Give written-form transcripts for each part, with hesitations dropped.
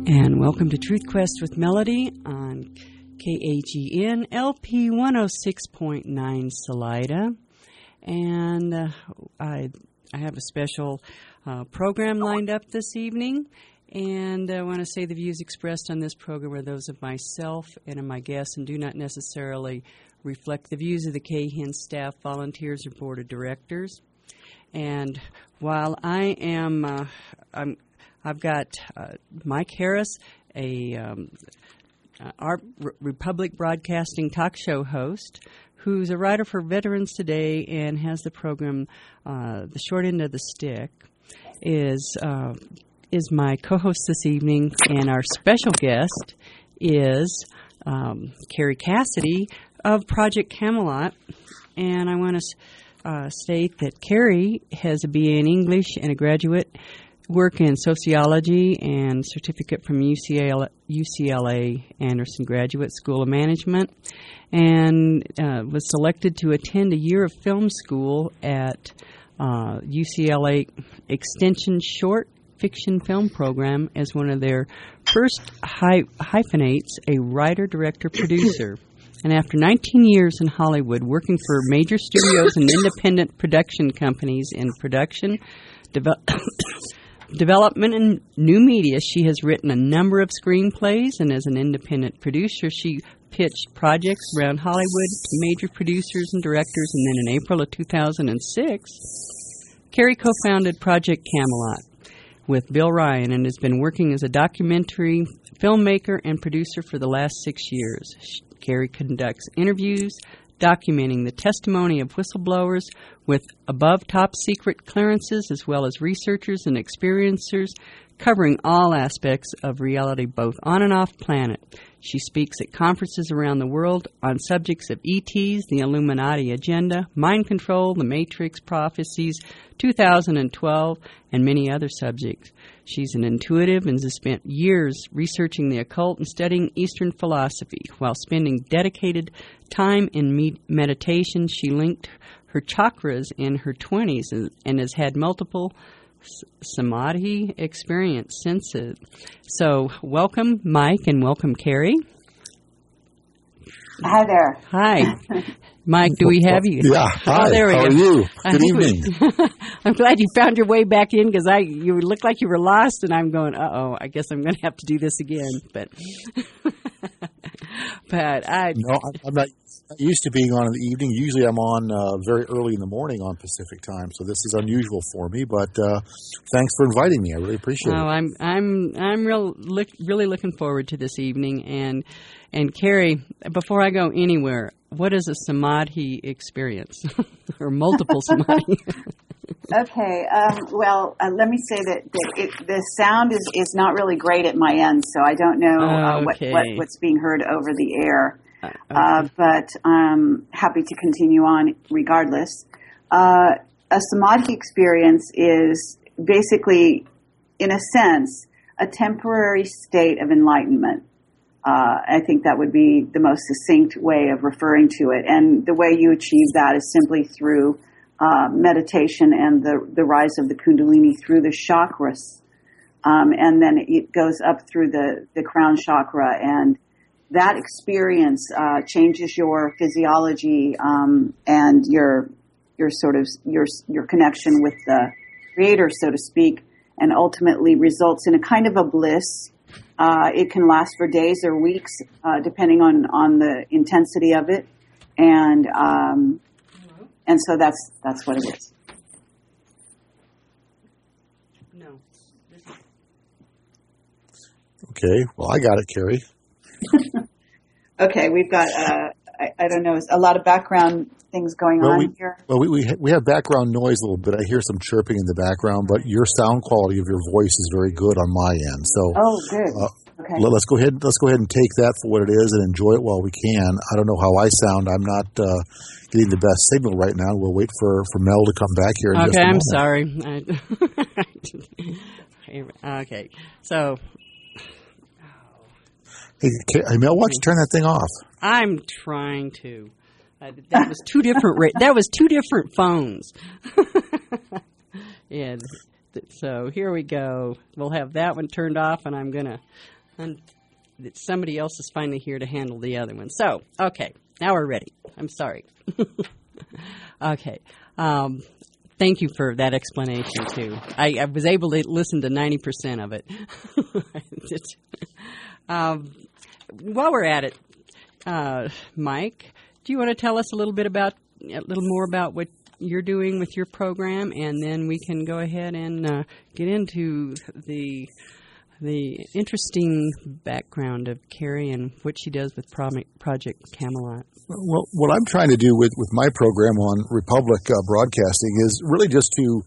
And welcome to Truth Quest with Melody on KAGN LP 106.9 Salida. And I have a special program lined up this evening. And I want to say the views expressed on this program are those of myself and of my guests and do not necessarily reflect the views of the KAGN staff, volunteers, or board of directors. And while I am... I've got Mike Harris, our Republic Broadcasting talk show host, who's a writer for Veterans Today and has the program The Short End of the Stick, is my co-host this evening, and our special guest is Carrie Cassidy of Project Camelot. And I want to state that Carrie has a BA in English and a graduate work in sociology and certificate from UCLA Anderson Graduate School of Management, and was selected to attend a year of film school at UCLA Extension Short Fiction Film Program as one of their first hyphenates, a writer, director, producer. And after 19 years in Hollywood, working for major studios and independent production companies in production, development and new media, she has written a number of screenplays, and as an independent producer, she pitched projects around Hollywood to major producers and directors. And then in April of 2006, Carrie co-founded Project Camelot with Bill Ryan and has been working as a documentary filmmaker and producer for the last 6 years. Carrie conducts interviews documenting the testimony of whistleblowers with above top secret clearances, as well as researchers and experiencers covering all aspects of reality both on and off planet. She speaks at conferences around the world on subjects of ETs, the Illuminati agenda, mind control, the Matrix prophecies, 2012, and many other subjects. She's an intuitive and has spent years researching the occult and studying Eastern philosophy. While spending dedicated time in meditation, she linked her chakras in her 20s and has had multiple samadhi experience since it. So welcome, Mike, and welcome, Carrie. Hi there. Hi. Mike, do we have you? Yeah. Hi. Oh, there we How go. are you? Good evening. I'm glad you found your way back in because you looked like you were lost, and I'm going, I guess I'm going to have to do this again. But I'm not used to being on in the evening. Usually I'm on very early in the morning on Pacific time, so this is unusual for me. But thanks for inviting me. I really appreciate it. I'm really looking forward to this evening. And Carrie, before I go anywhere, what is a samadhi experience or multiple samadhi? Okay. Let me say that the sound is not really great at my end, so I don't know what's being heard over the air. But I'm happy to continue on regardless. A samadhi experience is basically, in a sense, a temporary state of enlightenment. I think that would be the most succinct way of referring to it. And the way you achieve that is simply through meditation and the rise of the kundalini through the chakras. And then it goes up through the crown chakra, and that experience changes your physiology and your connection with the creator, so to speak, and ultimately results in a kind of a bliss. It can last for days or weeks, depending on the intensity of it, and so that's what it is. No. Okay. Well, I got it, Carrie. Okay, we've got I don't know, a lot of background things going on here. Well, we have background noise a little bit. I hear some chirping in the background, but your sound quality of your voice is very good on my end. So, good. Okay. Let's go ahead and take that for what it is and enjoy it while we can. I don't know how I sound. I'm not getting the best signal right now. We'll wait for Mel to come back here in just a moment. Okay, I'm sorry. Okay, so. Hey, Mel, why don't you turn that thing off? I'm trying to. That was two different. That was two different phones. Yeah. So here we go. We'll have that one turned off, and I'm gonna And somebody else is finally here to handle the other one. So, okay, now we're ready. I'm sorry. Okay. Thank you for that explanation, too. I was able to listen to 90% of it. While we're at it, Mike, do you want to tell us a little more about what you're doing with your program, and then we can go ahead and get into the interesting background of Carrie and what she does with Project Camelot. Well, what I'm trying to do with my program on Republic Broadcasting is really just to,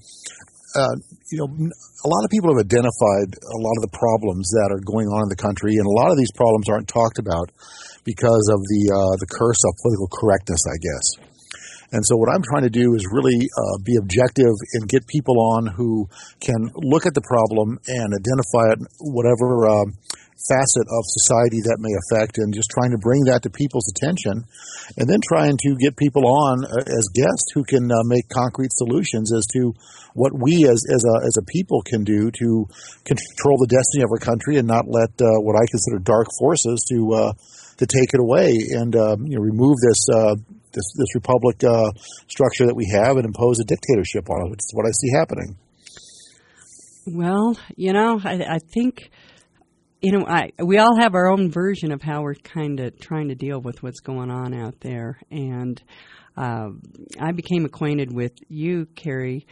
a lot of people have identified a lot of the problems that are going on in the country, and a lot of these problems aren't talked about because of the curse of political correctness, I guess. And so what I'm trying to do is really be objective and get people on who can look at the problem and identify it, whatever facet of society that may affect, and just trying to bring that to people's attention, and then trying to get people on as guests who can make concrete solutions as to what we as a people can do to control the destiny of our country and not let what I consider dark forces to take it away and remove this republic structure that we have and impose a dictatorship on it, which is what I see happening. Well, I think, we all have our own version of how we're kind of trying to deal with what's going on out there. And I became acquainted with you, Carrie,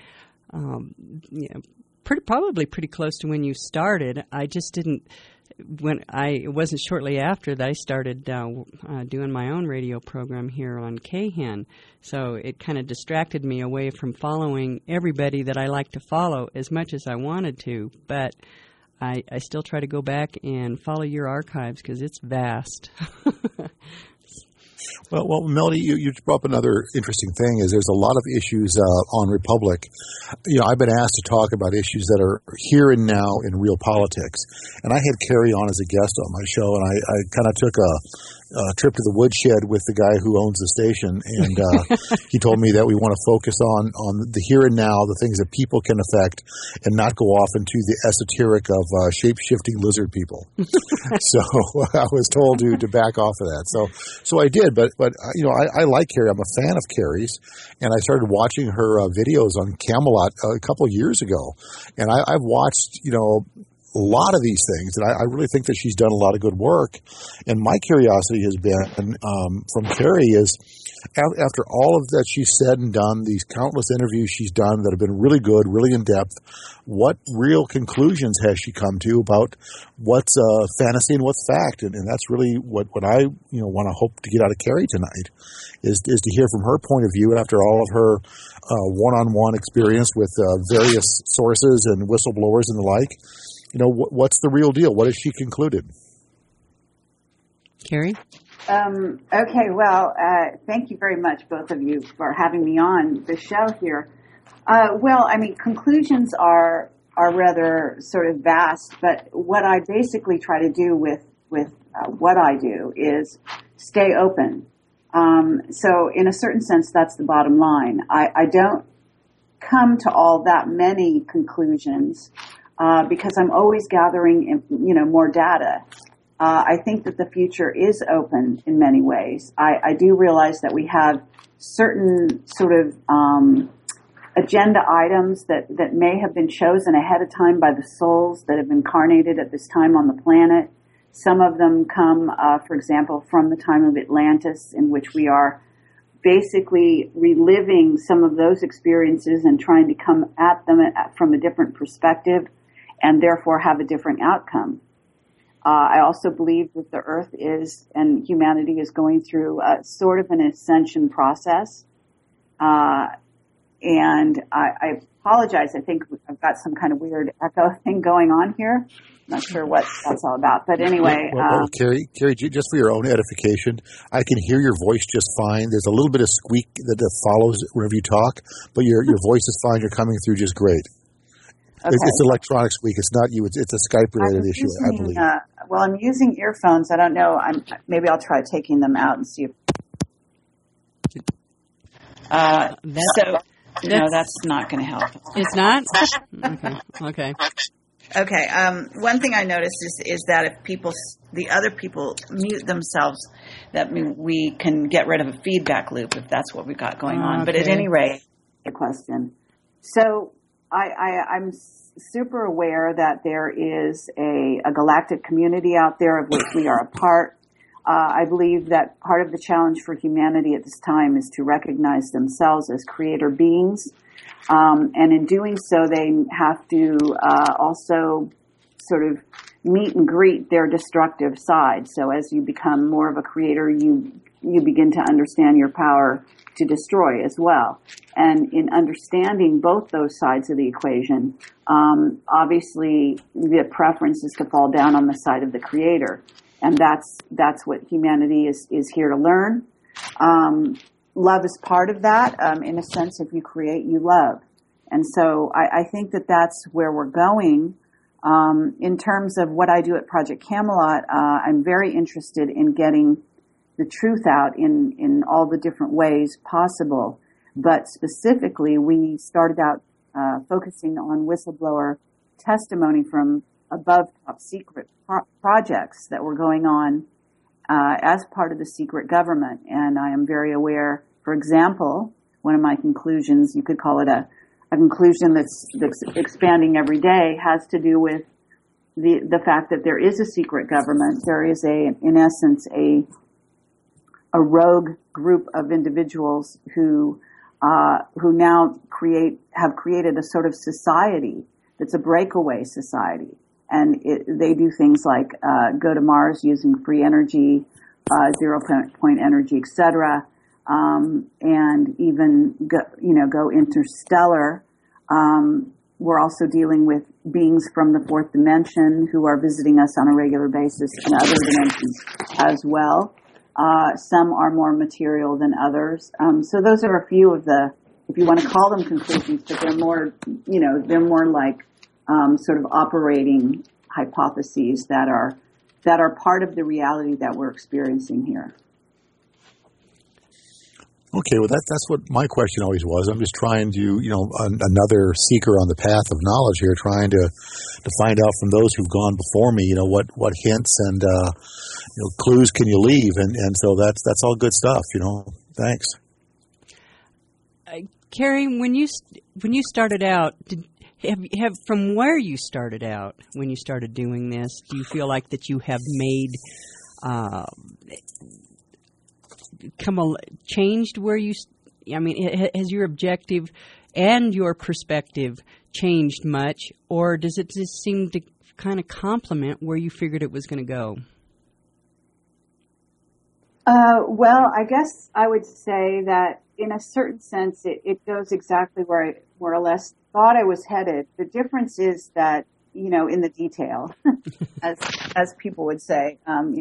probably pretty close to when you started. I just didn't. It wasn't shortly after that I started doing my own radio program here on KHEN. So it kind of distracted me away from following everybody that I like to follow as much as I wanted to. But I still try to go back and follow your archives because it's vast. Well, Melody, you brought up another interesting thing is there's a lot of issues on Republic. I've been asked to talk about issues that are here and now in real politics. And I had Carrie on as a guest on my show, and I kind of took a trip to the woodshed with the guy who owns the station, and he told me that we want to focus on the here and now, the things that people can affect, and not go off into the esoteric of shape-shifting lizard people. So I was told to back off of that. So I did, but I like Carrie. I'm a fan of Carrie's, and I started watching her videos on Camelot a couple of years ago, and I've watched a lot of these things, and I really think that she's done a lot of good work. And my curiosity has been from Carrie is, after all of that she's said and done, these countless interviews she's done that have been really good, really in depth, what real conclusions has she come to about what's fantasy and what's fact? And that's really what I want to hope to get out of Carrie tonight is to hear from her point of view after all of her one-on-one experience with various sources and whistleblowers and the like. What's the real deal? What has she concluded? Carrie? Okay, well, thank you very much, both of you, for having me on the show here. Conclusions are rather sort of vast, but what I basically try to do with what I do is stay open. So in a certain sense, that's the bottom line. I don't come to all that many conclusions because I'm always gathering, more data. I think that the future is open in many ways. I do realize that we have certain sort of agenda items that may have been chosen ahead of time by the souls that have incarnated at this time on the planet. Some of them come, for example, from the time of Atlantis, in which we are basically reliving some of those experiences and trying to come at them from a different perspective and therefore have a different outcome. I also believe that the Earth is, and humanity is going through sort of an ascension process. And I apologize. I think I've got some kind of weird echo thing going on here. Not sure what that's all about. But anyway. Well, Carrie, just for your own edification, I can hear your voice just fine. There's a little bit of squeak that follows whenever you talk, but your voice is fine. You're coming through just great. Okay. It's electronic squeak. It's not you. It's a Skype-related issue, I believe. I'm using earphones. I don't know. Maybe I'll try taking them out and see if... No, that's not going to help. It's not? Okay. Okay. One thing I noticed is that if the other people mute themselves, that we can get rid of a feedback loop if that's what we've got going on. But at any rate, a question. So I'm super aware that there is a galactic community out there of which we are a part. I believe that part of the challenge for humanity at this time is to recognize themselves as creator beings. And in doing so, they have to also sort of meet and greet their destructive side. So as you become more of a creator, you begin to understand your power to destroy as well. And in understanding both those sides of the equation, obviously the preference is to fall down on the side of the creator. And that's what humanity is here to learn. Love is part of that. In a sense, if you create, you love. And so I think that that's where we're going. In terms of what I do at Project Camelot, I'm very interested in getting the truth out in all the different ways possible. But specifically, we started out focusing on whistleblower testimony from above top secret projects that were going on as part of the secret government. And I am very aware, for example, one of my conclusions, you could call it a conclusion that's expanding every day, has to do with the fact that there is a secret government. There is in essence, a rogue group of individuals who now have created a sort of society that's a breakaway society. And they do things like go to Mars using free energy, 0 point energy, etc., and even go interstellar. We're also dealing with beings from the fourth dimension who are visiting us on a regular basis in other dimensions as well. Some are more material than others. So those are a few of the, if you want to call them conclusions, but they're more like sort of operating hypotheses that are part of the reality that we're experiencing here. Okay, well that's what my question always was. I'm just trying to, another seeker on the path of knowledge here, trying to find out from those who've gone before me, what hints and clues can you leave, and so that's all good stuff. Thanks. Carrie, when you started out, have from where you started out when you started doing this, do you feel like that you have made changed where you? I mean, has your objective and your perspective changed much, or does it just seem to kind of complement where you figured it was going to go? Well, I guess I would say that in a certain sense, it goes exactly where I more or less thought I was headed. The difference is that, in the detail, as people would say,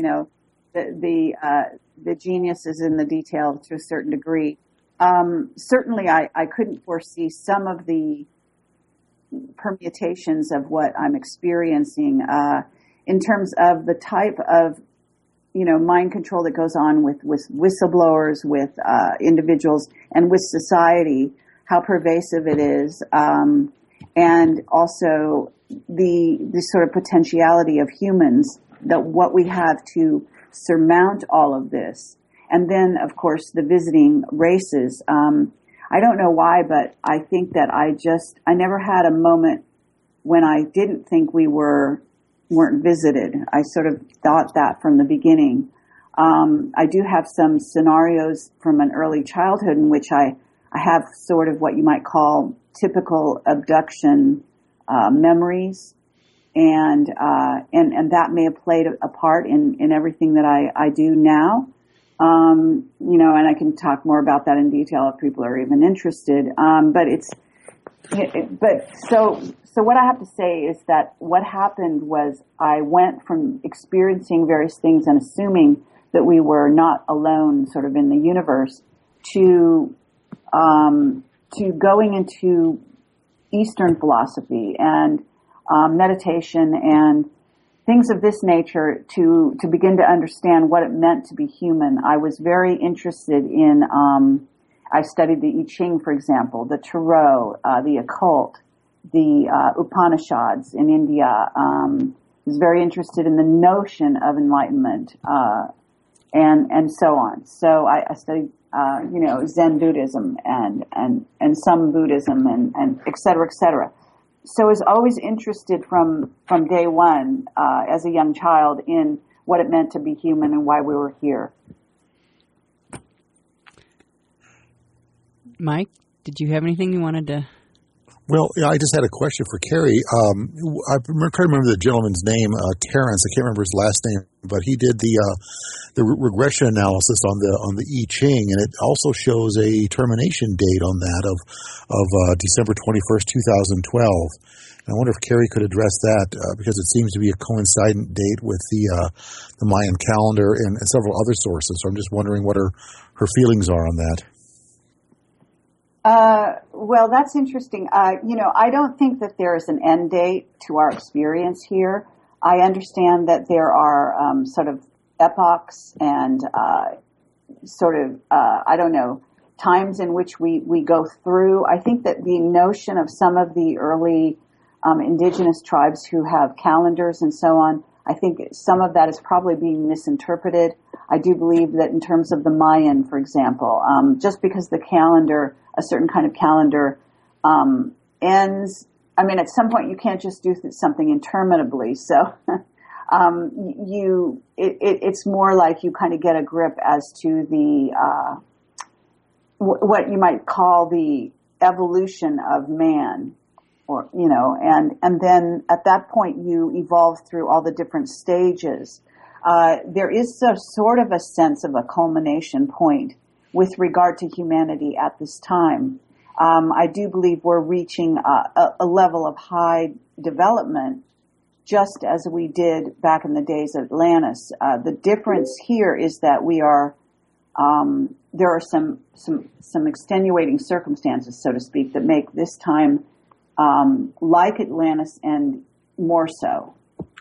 the genius is in the detail to a certain degree. Certainly I couldn't foresee some of the permutations of what I'm experiencing, in terms of the type of, mind control that goes on with whistleblowers, with individuals, and with society, how pervasive it is, and also the sort of potentiality of humans, that what we have to surmount all of this. And then, of course, the visiting races. I don't know why, but I think that I never had a moment when I didn't think we weren't visited. I sort of thought that from the beginning. I do have some scenarios from an early childhood in which I have sort of what you might call typical abduction memories, and that may have played a part in everything that I do now. And I can talk more about that in detail if people are even interested. So what I have to say is that what happened was I went from experiencing various things and assuming that we were not alone sort of in the universe to going into Eastern philosophy and meditation and things of this nature to begin to understand what it meant to be human. I was very interested I studied the I Ching, for example, the Tarot, the occult, Upanishads in India. Was very interested in the notion of enlightenment, and so on. So I studied, Zen Buddhism and some Buddhism and et cetera, et cetera. So I was always interested from day one, as a young child, in what it meant to be human and why we were here. Mike, did you have anything you wanted to? Well, I just had a question for Carrie. I'm trying to remember the gentleman's name, Terrence. I can't remember his last name, but he did the regression analysis on the I Ching, and it also shows a termination date on that of December 21st, 2012. And I wonder if Carrie could address that, because it seems to be a coincident date with the Mayan calendar and several other sources. So I'm just wondering what her feelings are on that. Well, that's interesting. I don't think that there is an end date to our experience here. I understand that there are sort of epochs and times in which we go through. I think that the notion of some of the early indigenous tribes who have calendars and so on, I think some of that is probably being misinterpreted. I do believe that in terms of the Mayan, for example, just because a certain kind of calendar ends, I mean, at some point you can't just do something interminably. So it's more like you kind of get a grip as to the what you might call the evolution of man. And then at that point you evolve through all the different stages. There is a sort of a sense of a culmination point with regard to humanity at this time. I do believe we're reaching a level of high development, just as we did back in the days of Atlantis. The difference here is that we are there are some extenuating circumstances, so to speak, that make this time like Atlantis and more so.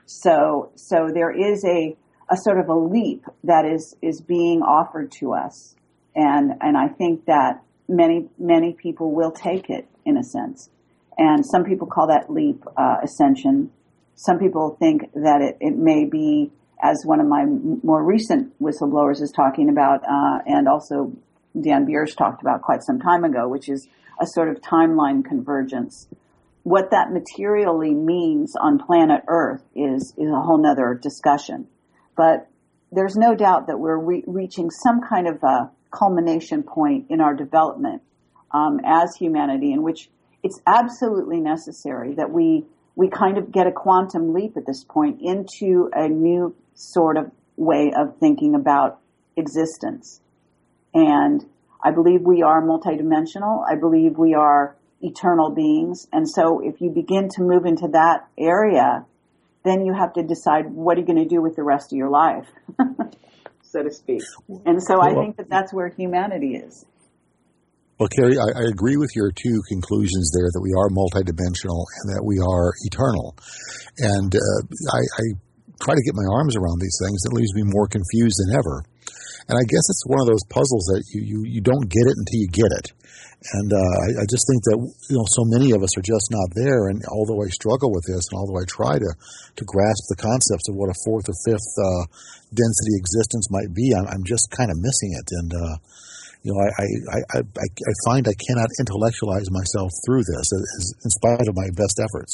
So there is a sort of a leap that is being offered to us. And I think that many people will take it in a sense. And some people call that leap ascension. Some people think that it may be, as one of my more recent whistleblowers is talking about, and also Dan Biersch talked about quite some time ago, which is a sort of timeline convergence. What that materially means on planet Earth is a whole nother discussion. But there's no doubt that we're reaching some kind of a culmination point in our development as humanity, in which it's absolutely necessary that we kind of get a quantum leap at this point into a new sort of way of thinking about existence. And I believe we are multidimensional. I believe we are eternal beings. And so if you begin to move into that area, then you have to decide what are you going to do with the rest of your life, so to speak. And so I think that's where humanity is. Well, Carrie, I agree with your two conclusions there, that we are multidimensional and that we are eternal. And I try to get my arms around these things. It leaves me more confused than ever. And I guess it's one of those puzzles that you don't get it until you get it. And I just think that so many of us are just not there. And although I struggle with this, and although I try to grasp the concepts of what a fourth or fifth density existence might be, I'm just kind of missing it. And I find I cannot intellectualize myself through this, in spite of my best efforts.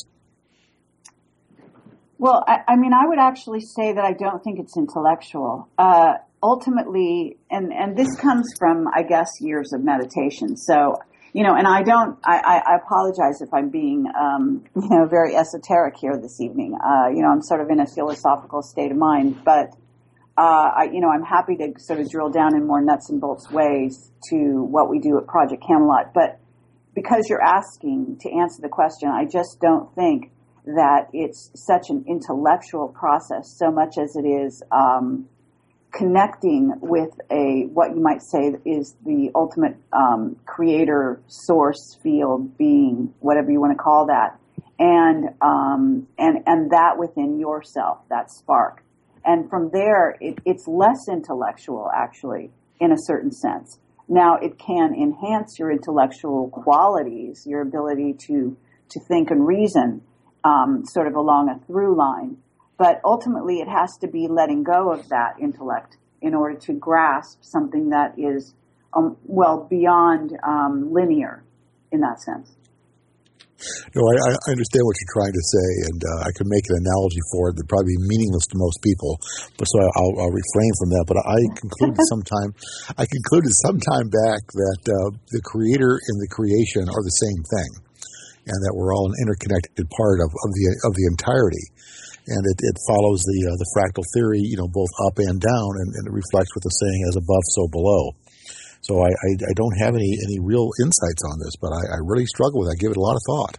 Well, I mean, I would actually say that I don't think it's intellectual. Ultimately, and this comes from, I guess, years of meditation. So, and I apologize if I'm being, very esoteric here this evening. I'm sort of in a philosophical state of mind, but, I'm happy to sort of drill down in more nuts and bolts ways to what we do at Project Camelot. But because you're asking to answer the question, I just don't think that it's such an intellectual process so much as it is, connecting with what you might say is the ultimate creator, source, field, being, whatever you want to call that, and that within yourself, that spark. And from there, it's less intellectual, actually, in a certain sense. Now, it can enhance your intellectual qualities, your ability to to think and reason, sort of along a through line. But ultimately, it has to be letting go of that intellect in order to grasp something that is, beyond linear in that sense. No, I understand what you're trying to say, and I can make an analogy for it that'd probably be meaningless to most people, but so I'll refrain from that. But I concluded sometime back that the creator and the creation are the same thing, and that we're all an interconnected part of the entirety. And it follows the fractal theory, both up and down, and it reflects what the saying "as above, so below." So I don't have any real insights on this, but I really struggle with it. I give it a lot of thought.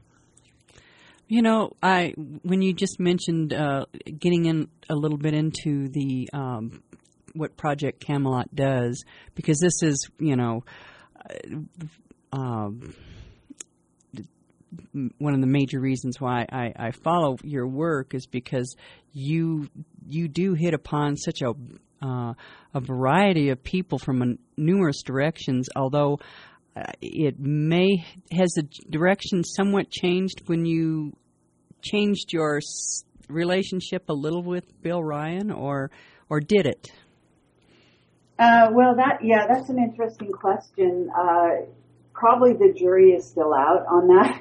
When you just mentioned getting in a little bit into the what Project Camelot does, because this is, one of the major reasons why I follow your work is because you do hit upon such a variety of people from numerous directions, although has the direction somewhat changed when you changed your relationship a little with Bill Ryan, or did it? That's an interesting question. Probably the jury is still out on that.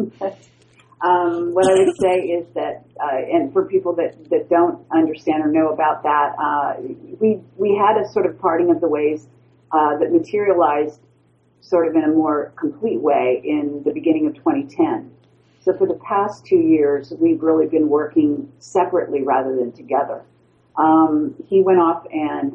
What I would say is that, and for people that don't understand or know about that, we had a sort of parting of the ways that materialized sort of in a more complete way in the beginning of 2010. So for the past 2 years, we've really been working separately rather than together. He went off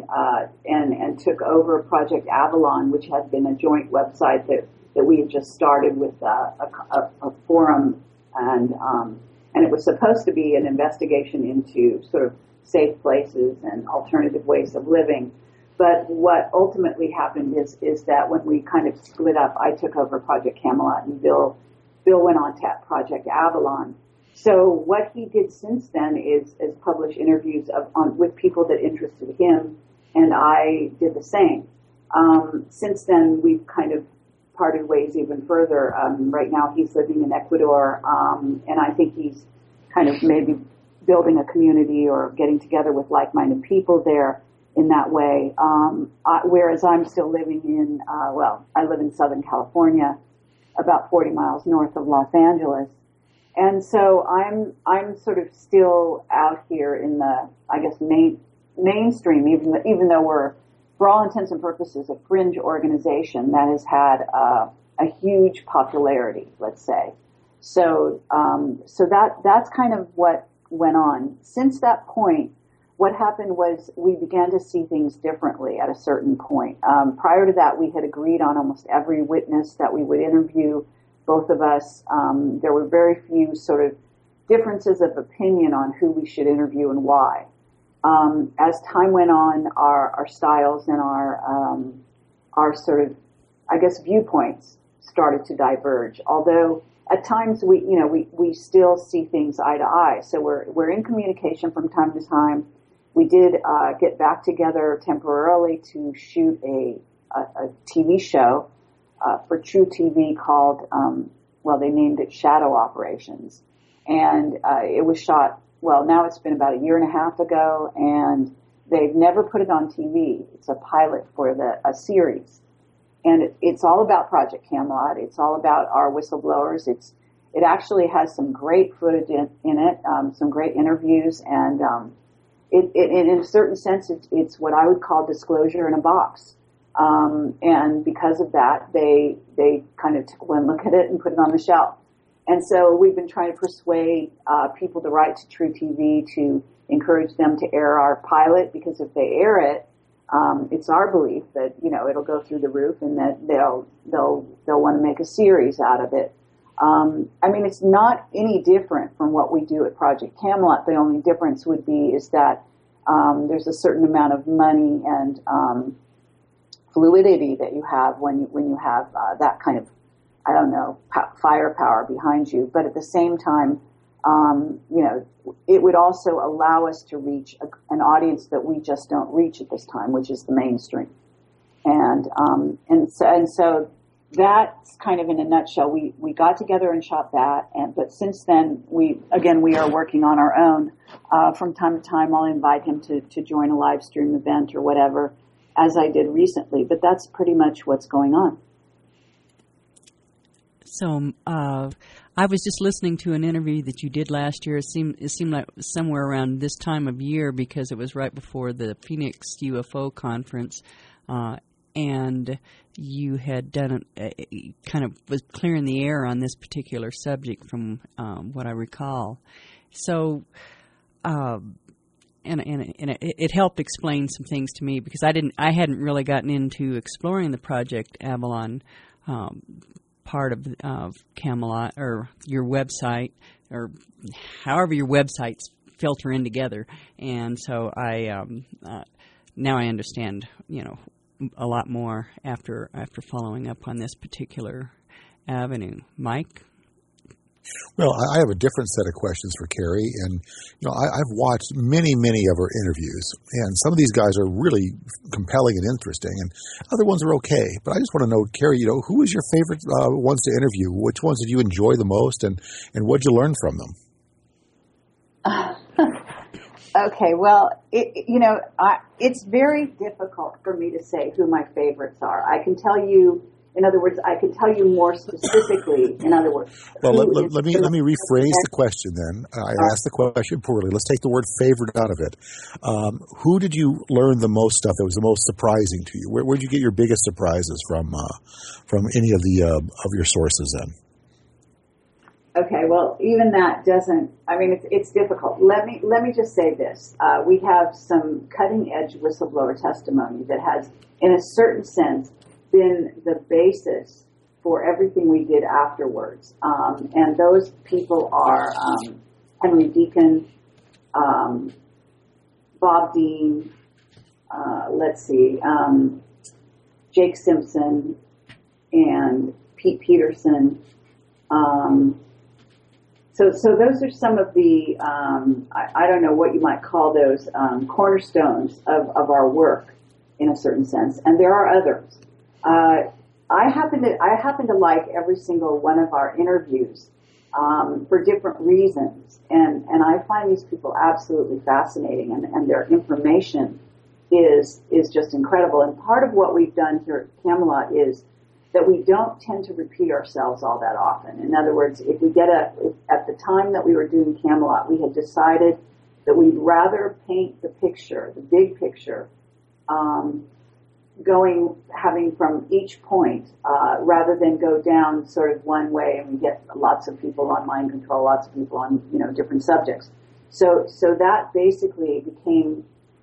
and took over Project Avalon, which had been a joint website that we had just started with a forum, and it was supposed to be an investigation into sort of safe places and alternative ways of living. But what ultimately happened is that when we kind of split up, I took over Project Camelot and Bill went on to Project Avalon. So what he did since then is publish interviews with people that interested him, and I did the same. Since then, we've kind of parted ways even further. Right now, he's living in Ecuador, and I think he's kind of maybe building a community or getting together with like-minded people there in that way. Whereas I'm still living in, I live in Southern California, about 40 miles north of Los Angeles. And so I'm sort of still out here in the, I guess, mainstream, even though we're, for all intents and purposes, a fringe organization that has had a huge popularity, let's say. So that's kind of what went on. Since that point, what happened was we began to see things differently at a certain point. Prior to that, we had agreed on almost every witness that we would interview, both of us. There were very few sort of differences of opinion on who we should interview and why. As time went on, our styles and our sort of, I guess, viewpoints started to diverge. Although at times we still see things eye to eye. So we're in communication from time to time. We did get back together temporarily to shoot a TV show for True TV called, they named it Shadow Operations. And it was shot, now it's been about a year and a half ago, and they've never put it on TV. It's a pilot for a series. And it's all about Project Camelot. It's all about our whistleblowers. It actually has some great footage in it, some great interviews, and in a certain sense, it's what I would call disclosure in a box. And because of that, they kind of took one look at it and put it on the shelf. And so we've been trying to persuade people to write to True TV to encourage them to air our pilot, because if they air it, it's our belief that it'll go through the roof and that they'll want to make a series out of it. It's not any different from what we do at Project Camelot. The only difference would be is that there's a certain amount of money and fluidity that you have when you have that kind of, firepower behind you. But at the same time, it would also allow us to reach an audience that we just don't reach at this time, which is the mainstream. And so that's kind of in a nutshell. We got together and shot that, but since then we are working on our own. From time to time, I'll invite him to join a live stream event or whatever, as I did recently. But that's pretty much what's going on. So I was just listening to an interview that you did last year. It seemed like somewhere around this time of year, because it was right before the Phoenix UFO conference, and you had done kind of was clearing the air on this particular subject, from what I recall. So, and it helped explain some things to me, because I hadn't really gotten into exploring the Project Avalon part of Camelot, or your website, or however your websites filter in together. And so I now I understand, a lot more after following up on this particular avenue. Mike? Well, I have a different set of questions for Carrie, and I've watched many of her interviews, and some of these guys are really compelling and interesting, and other ones are okay. But I just want to know, Carrie, who was your favorite ones to interview? Which ones did you enjoy the most, and what did you learn from them? Okay, well, it's very difficult for me to say who my favorites are. I can tell you. In other words, I could tell you more specifically. In other words, well, let me rephrase the question. Then I asked the question poorly. Let's take the word "favorite" out of it. Who did you learn the most stuff that was the most surprising to you? Where did you get your biggest surprises from any of the of your sources? Then. Okay, well, even that doesn't. I mean, it's difficult. Let me just say this: we have some cutting edge whistleblower testimony that has, in a certain sense, been the basis for everything we did afterwards. And those people are Henry Deacon, Bob Dean, Jake Simpson, and Pete Peterson. So those are some of the, I don't know what you might call those, cornerstones of our work, in a certain sense. And there are others. I happen to like every single one of our interviews for different reasons, and I find these people absolutely fascinating, and their information is just incredible. And part of what we've done here at Camelot is that we don't tend to repeat ourselves all that often. In other words, if at the time that we were doing Camelot, we had decided that we'd rather paint the picture, the big picture, having from each point, rather than go down sort of one way, and we get lots of people on mind control, lots of people on, different subjects. So that basically became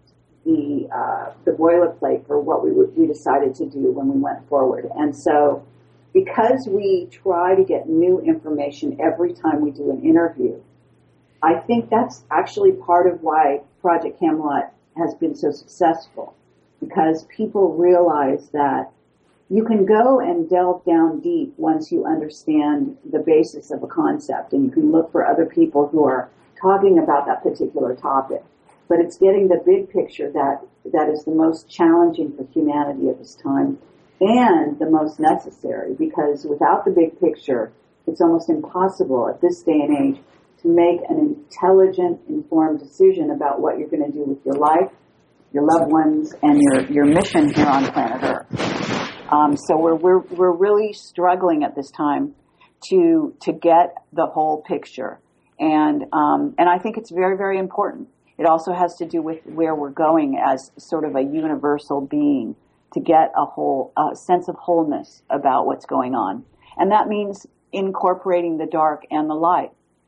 the boilerplate for what we decided to do when we went forward. And so, because we try to get new information every time we do an interview, I think that's actually part of why Project Camelot has been so successful. Because people realize that you can go and delve down deep once you understand the basis of a concept, and you can look for other people who are talking about that particular topic. But it's getting the big picture that is the most challenging for humanity at this time, and the most necessary, because without the big picture, it's almost impossible at this day and age to make an intelligent, informed decision about what you're going to do with your life, your loved ones, and your mission here on planet Earth. So we're really struggling at this time to get the whole picture, and I think it's very, very important. It also has to do with where we're going as sort of a universal being, to get a sense of wholeness about what's going on, and that means incorporating the dark and the light.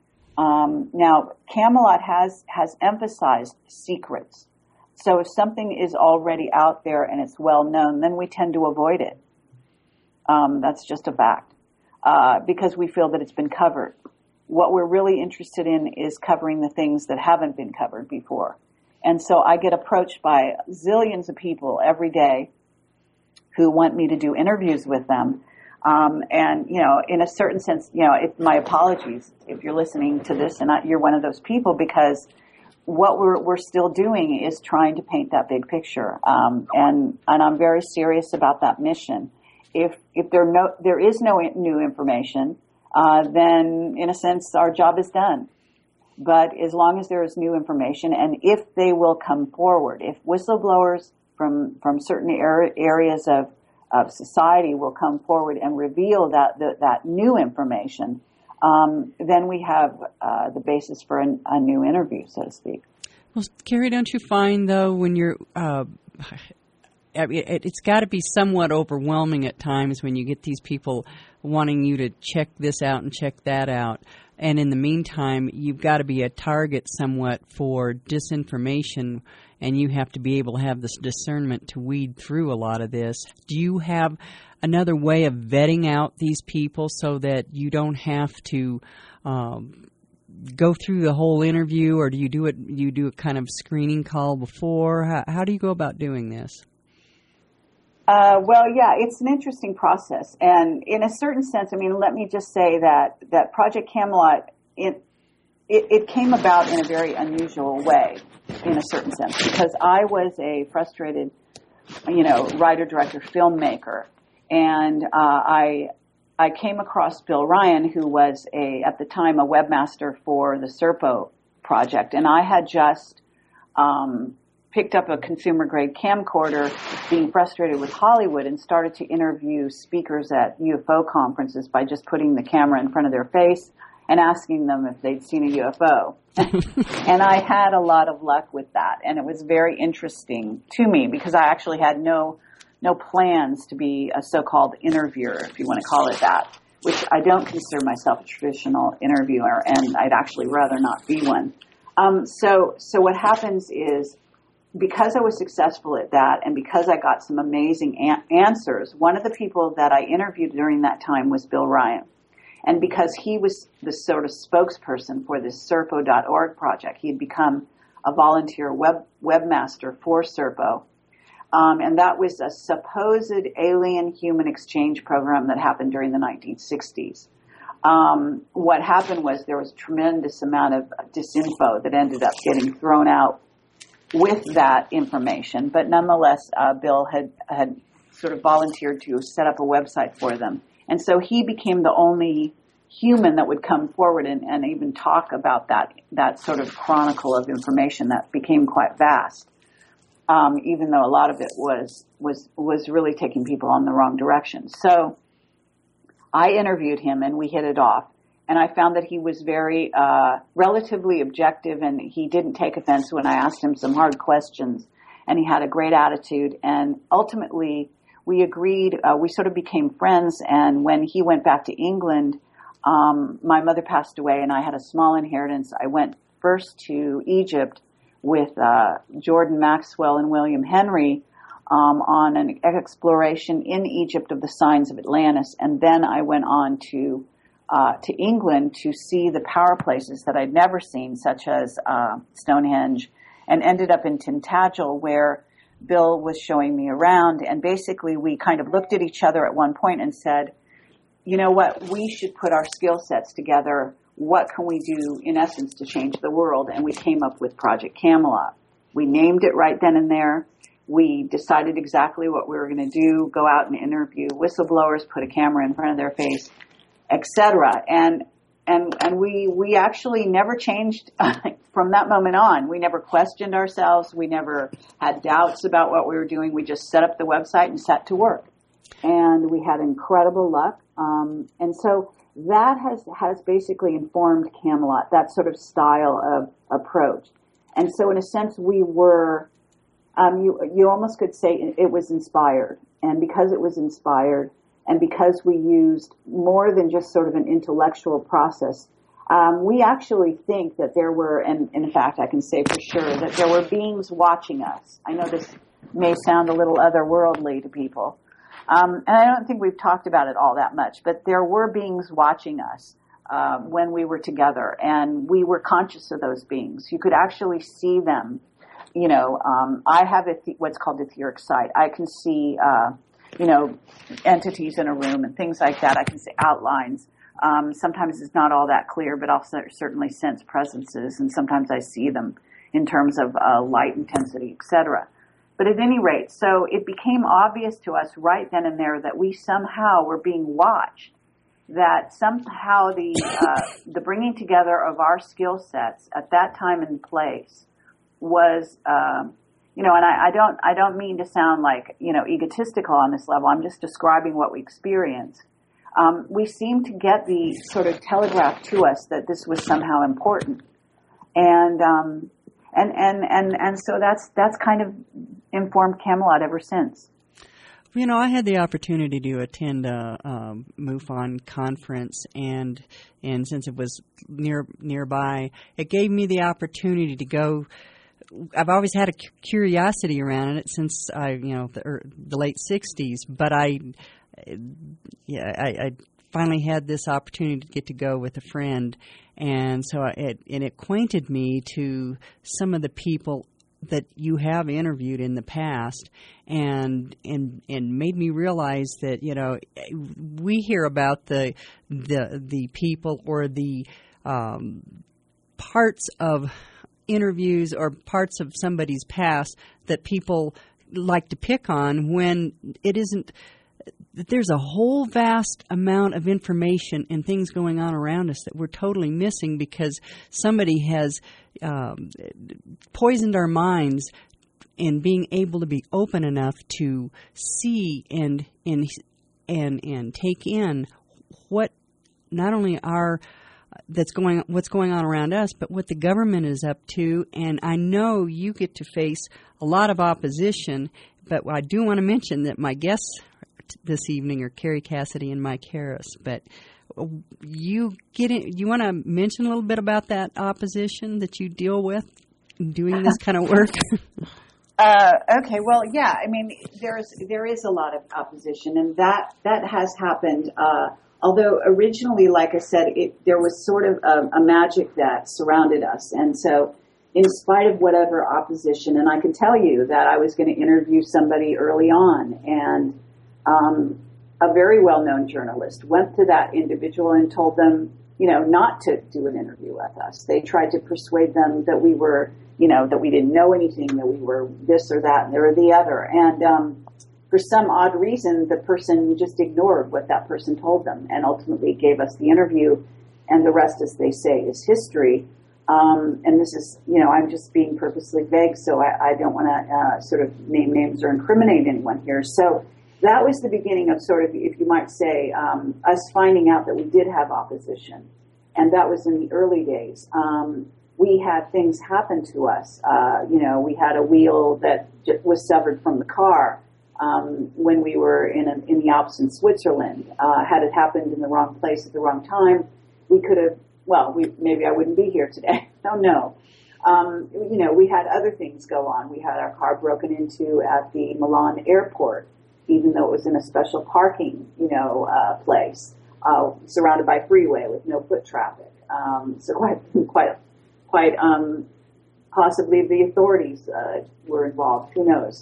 Now, Camelot has emphasized secrets. So if something is already out there and it's well known, then we tend to avoid it. That's just a fact, because we feel that it's been covered. What we're really interested in is covering the things that haven't been covered before. And so I get approached by zillions of people every day who want me to do interviews with them. And, in a certain sense, my apologies if you're listening to this and you're one of those people, because what we're still doing is trying to paint that big picture. And I'm very serious about that mission. if there is no new information, then in a sense our job is done. But as long as there is new information, and if they will come forward, if whistleblowers from certain areas of society will come forward and reveal that new information, then we have the basis for a new interview, so to speak. Well, Carrie, don't you find, though, when you're it's got to be somewhat overwhelming at times when you get these people wanting you to check this out and check that out. And in the meantime, you've got to be a target somewhat for disinformation, and you have to be able to have this discernment to weed through a lot of this. Do you have another way of vetting out these people so that you don't have to go through the whole interview, or do you do a kind of screening call before? How do you go about doing this? Well, yeah, it's an interesting process. And in a certain sense, I mean, let me just say that Project Camelot, it came about in a very unusual way, in a certain sense, because I was a frustrated, writer, director, filmmaker. And I came across Bill Ryan, who was at the time, a webmaster for the Serpo project. And I had just picked up a consumer-grade camcorder, being frustrated with Hollywood, and started to interview speakers at UFO conferences by just putting the camera in front of their face and asking them if they'd seen a UFO. And I had a lot of luck with that, and it was very interesting to me because I actually had no plans to be a so-called interviewer, if you want to call it that, which I don't consider myself a traditional interviewer, and I'd actually rather not be one. So what happens is, because I was successful at that and because I got some amazing answers, one of the people that I interviewed during that time was Bill Ryan. And because he was the sort of spokesperson for this Serpo.org project, he had become a volunteer webmaster for Serpo. And that was a supposed alien-human exchange program that happened during the 1960s. What happened was there was a tremendous amount of disinfo that ended up getting thrown out with that information, but nonetheless, Bill had sort of volunteered to set up a website for them. And so he became the only human that would come forward and even talk about that sort of chronicle of information that became quite vast, even though a lot of it was really taking people on the wrong direction. So I interviewed him and we hit it off. And I found that he was very relatively objective, and he didn't take offense when I asked him some hard questions. And he had a great attitude. And ultimately, we agreed. We sort of became friends. And when he went back to England, my mother passed away, and I had a small inheritance. I went first to Egypt with Jordan Maxwell and William Henry on an exploration in Egypt of the signs of Atlantis. And then I went on to England to see the power places that I'd never seen, such as Stonehenge, and ended up in Tintagel, where Bill was showing me around. And basically, we kind of looked at each other at one point and said, you know what, we should put our skill sets together. What can we do, in essence, to change the world? And we came up with Project Camelot. We named it right then and there. We decided exactly what we were going to do, go out and interview whistleblowers, put a camera in front of their face, etc. And we actually never changed from that moment on. We never questioned ourselves. We never had doubts about what we were doing. We just set up the website and set to work. And we had incredible luck. And so that has basically informed Camelot, that sort of style of approach. And so in a sense, we were, you almost could say it was inspired. And because it was inspired, and because we used more than just sort of an intellectual process, we actually think that there were, and in fact I can say for sure, that there were beings watching us. I know this may sound a little otherworldly to people, and I don't think we've talked about it all that much, but there were beings watching us when we were together, and we were conscious of those beings. You could actually see them. I have what's called etheric sight. I can see entities in a room and things like that. I can see outlines. Sometimes it's not all that clear, but I'll certainly sense presences, and sometimes I see them in terms of light intensity, etc. But at any rate, so it became obvious to us right then and there that we somehow were being watched, that somehow the bringing together of our skill sets at that time and place was, and I don't mean to sound like, egotistical on this level. I'm just describing what we experienced. We seemed to get the sort of telegraph to us that this was somehow important. And so that's kind of informed Camelot ever since. I had the opportunity to attend a MUFON conference, and since it was nearby, it gave me the opportunity to go. I've always had a curiosity around it since the late '60s, but I finally had this opportunity to get to go with a friend, and so it acquainted me to some of the people that you have interviewed in the past, and made me realize that we hear about the people or the parts of interviews or parts of somebody's past that people like to pick on, when it isn't. There's a whole vast amount of information and things going on around us that we're totally missing because somebody has poisoned our minds in being able to be open enough to see and take in what not only what's going on around us, but what the government is up to. And I know you get to face a lot of opposition, but I do want to mention that my guests this evening are Kerry Cassidy and Mike Harris. But you want to mention a little bit about that opposition that you deal with doing this kind of work? Okay. Well, yeah. I mean, there is a lot of opposition, and that has happened. Although originally, like I said, there was sort of a magic that surrounded us, and so in spite of whatever opposition, and I can tell you that I was going to interview somebody early on, and a very well-known journalist went to that individual and told them, not to do an interview with us. They tried to persuade them that we were, that we didn't know anything, that we were this or that, or the other. And for some odd reason, the person just ignored what that person told them and ultimately gave us the interview. And the rest, as they say, is history. And this is, I'm just being purposely vague, so I don't want to sort of name names or incriminate anyone here. So that was the beginning of sort of, if you might say, us finding out that we did have opposition. And that was in the early days. We had things happen to us. We had a wheel that was severed from the car when we were in the Alps in Switzerland. Had it happened in the wrong place at the wrong time, we could have, maybe I wouldn't be here today. Oh, no. We had other things go on. We had our car broken into at the Milan airport, even though it was in a special parking, place, surrounded by freeway with no foot traffic. So quite possibly the authorities were involved. Who knows?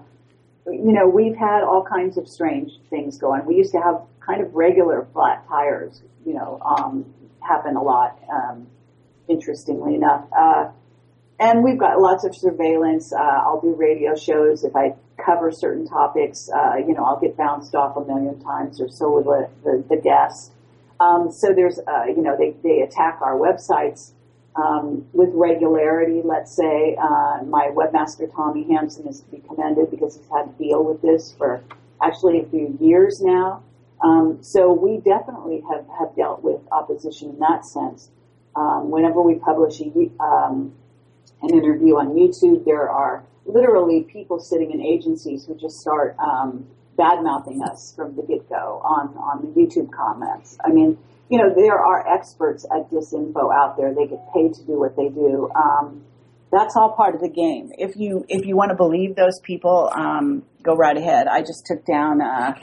We've had all kinds of strange things going. We used to have kind of regular flat tires, happen a lot, interestingly enough. And we've got lots of surveillance. I'll do radio shows. If I cover certain topics, I'll get bounced off a million times or so with the guests. So there's, they attack our websites with regularity, let's say. My webmaster, Tommy Hampson, is to be commended because he's had to deal with this for actually a few years now. So we definitely have dealt with opposition in that sense. Whenever we publish an interview on YouTube, there are literally people sitting in agencies who just start bad-mouthing us from the get-go on the YouTube comments. I mean, there are experts at disinfo out there. They get paid to do what they do. That's all part of the game. If you want to believe those people, go right ahead. I just took down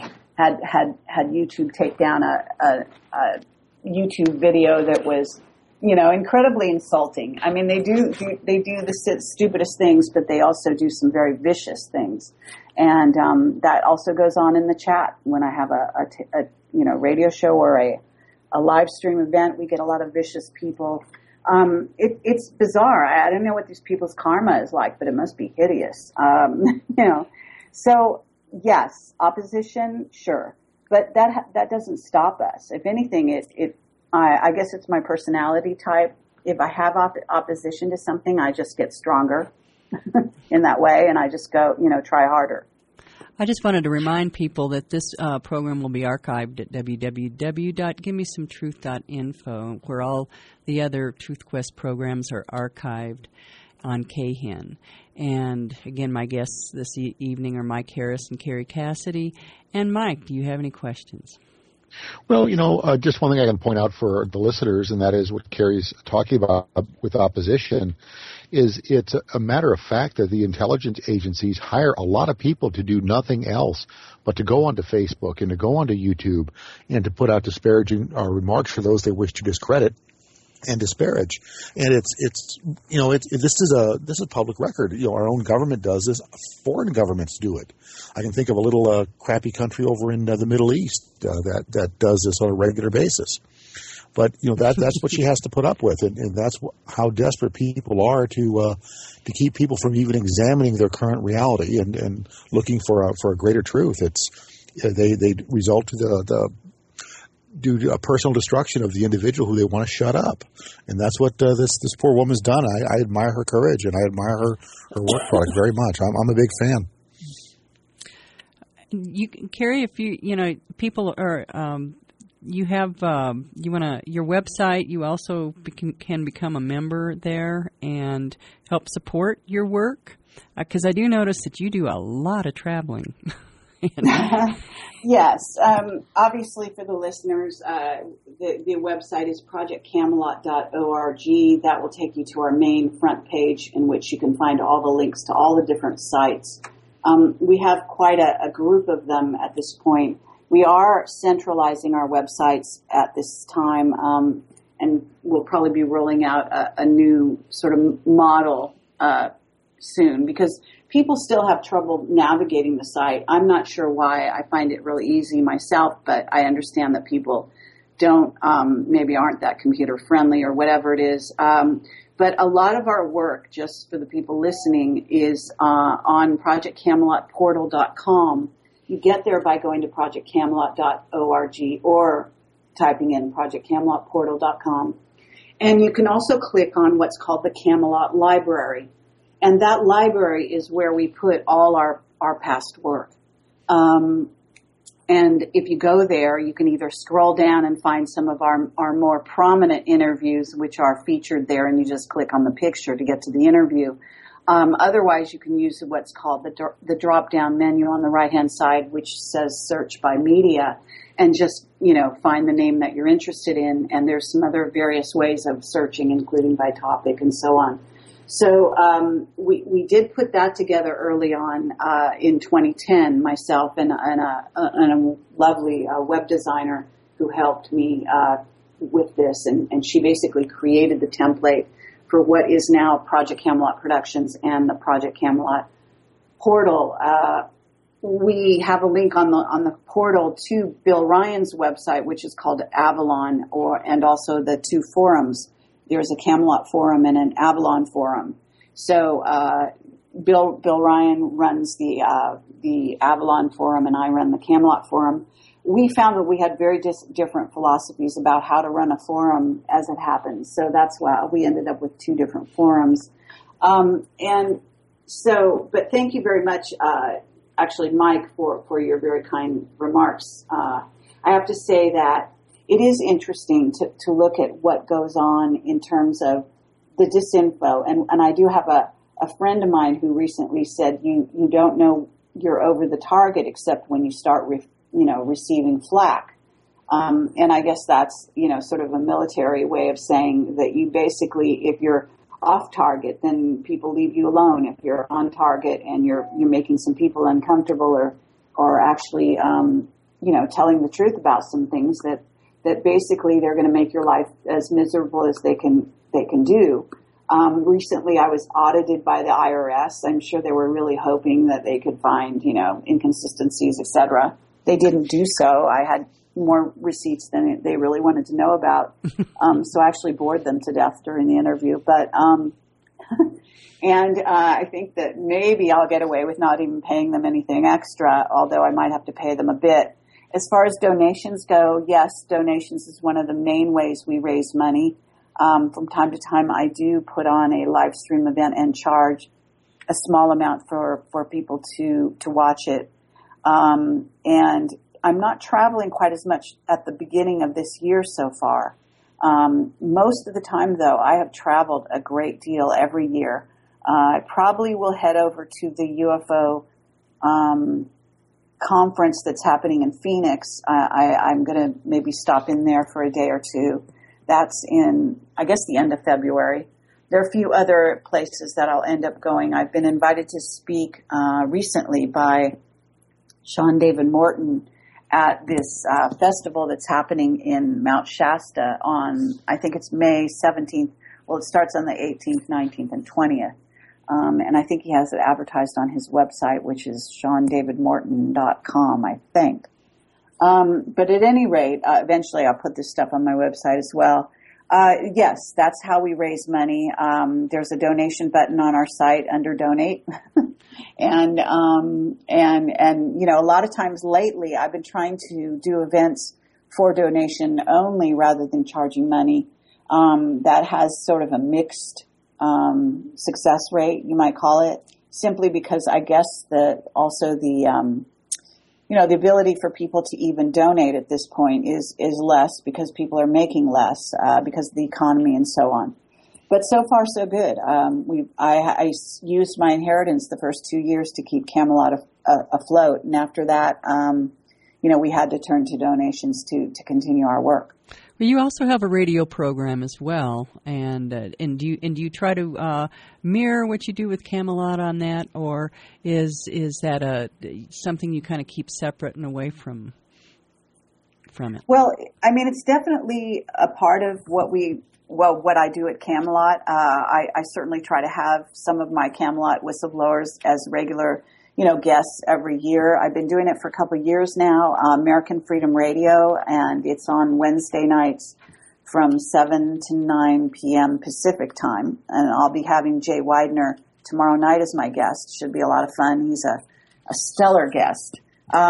had YouTube take down a YouTube video that was, incredibly insulting. I mean, they do the stupidest things, but they also do some very vicious things. And that also goes on in the chat when I have a radio show or a live stream event. We get a lot of vicious people it's bizarre. I don't know what these people's karma is like, but it must be hideous. So yes, opposition, sure, but that doesn't stop us. If anything, I guess it's my personality type. If I have opposition to something, I just get stronger in that way, and I just go, try harder. I just wanted to remind people that this program will be archived at www.givemesometruth.info, where all the other Truth Quest programs are archived on KHEN. And again, my guests this evening are Mike Harris and Kerry Cassidy. And Mike, do you have any questions? Well, just one thing I can point out for the listeners, and that is what Kerry's talking about with opposition, is it's a matter of fact that the intelligence agencies hire a lot of people to do nothing else but to go onto Facebook and to go onto YouTube and to put out disparaging remarks for those they wish to discredit and disparage. And this is public record. Our own government does this. Foreign governments do it. I can think of a little crappy country over in the Middle East that does this on a regular basis. But that's what she has to put up with, and that's how desperate people are to keep people from even examining their current reality and looking for a greater truth. They result to due to a personal destruction of the individual who they want to shut up, and that's what this poor woman's done. I admire her courage, and I admire her work product very much. I'm a big fan. Kerry, if people are. You have your website. You also can become a member there and help support your work, because I do notice that you do a lot of traveling. Yes, obviously for the listeners, the website is projectcamelot.org. That will take you to our main front page, in which you can find all the links to all the different sites. We have quite a group of them at this point. We are centralizing our websites at this time, and we'll probably be rolling out a new sort of model soon, because people still have trouble navigating the site. I'm not sure why. I find it really easy myself, but I understand that people maybe aren't that computer friendly or whatever it is. But a lot of our work, just for the people listening, is on projectcamelotportal.com. You get there by going to projectcamelot.org or typing in projectcamelotportal.com. And you can also click on what's called the Camelot Library. And that library is where we put all our past work. And if you go there, you can either scroll down and find some of our more prominent interviews, which are featured there, and you just click on the picture to get to the interview. Otherwise, you can use what's called the drop-down menu on the right-hand side, which says search by media, and just, find the name that you're interested in. And there's some other various ways of searching, including by topic and so on. So we did put that together early on in 2010, myself and a lovely web designer who helped me with this. And she basically created the template for what is now Project Camelot Productions and the Project Camelot portal. We have a link on the portal to Bill Ryan's website, which is called Avalon, and also the two forums. There's a Camelot forum and an Avalon forum. So Bill Ryan runs the Avalon forum, and I run the Camelot forum. We found that we had very different philosophies about how to run a forum as it happens. So that's why we ended up with two different forums. But thank you very much, actually, Mike, for your very kind remarks. I have to say that it is interesting to look at what goes on in terms of the disinfo. And I do have a friend of mine who recently said, you don't know you're over the target except when you start receiving flack. And I guess that's, sort of a military way of saying that you basically, if you're off target, then people leave you alone. If you're on target and you're making some people uncomfortable or actually, telling the truth about some things that basically they're going to make your life as miserable as they can do. Recently I was audited by the IRS. I'm sure they were really hoping that they could find, inconsistencies, etc. They didn't do so. I had, more receipts than they really wanted to know about. So I actually bored them to death during the interview. But and I think that maybe I'll get away with not even paying them anything extra, although I might have to pay them a bit. As far as donations go, yes, donations is one of the main ways we raise money. From time to time, I do put on a live stream event and charge a small amount for people to watch it. And I'm not traveling quite as much at the beginning of this year so far. Most of the time, though, I have traveled a great deal every year. I probably will head over to the UFO conference that's happening in Phoenix. I'm going to maybe stop in there for a day or two. That's in, I guess, the end of February. There are a few other places that I'll end up going. I've been invited to speak recently by Sean David Morton at this festival that's happening in Mount Shasta on, I think it's May 17th. Well, it starts on the 18th, 19th, and 20th. And I think he has it advertised on his website, which is SeanDavidMorton.com, I think. But at any rate, eventually I'll put this stuff on my website as well. Yes, that's how we raise money. There's a donation button on our site under donate. and, you know, a lot of times lately I've been trying to do events for donation only rather than charging money. That has sort of a mixed, success rate, you might call it, simply because I guess that also the ability for people to even donate at this point is less because people are making less, because of the economy and so on. But so far, so good. I used my inheritance the first 2 years to keep Camelot afloat. And after that, we had to turn to donations to continue our work. Well, you also have a radio program as well, and do you try to mirror what you do with Camelot on that, or is that something you kind of keep separate and away from it? Well, I mean, it's definitely a part of what I do at Camelot. I certainly try to have some of my Camelot whistleblowers as regular, guests every year. I've been doing it for a couple of years now, American Freedom Radio, and it's on Wednesday nights from 7 to 9 p.m. Pacific time. And I'll be having Jay Widener tomorrow night as my guest. Should be a lot of fun. He's a stellar guest.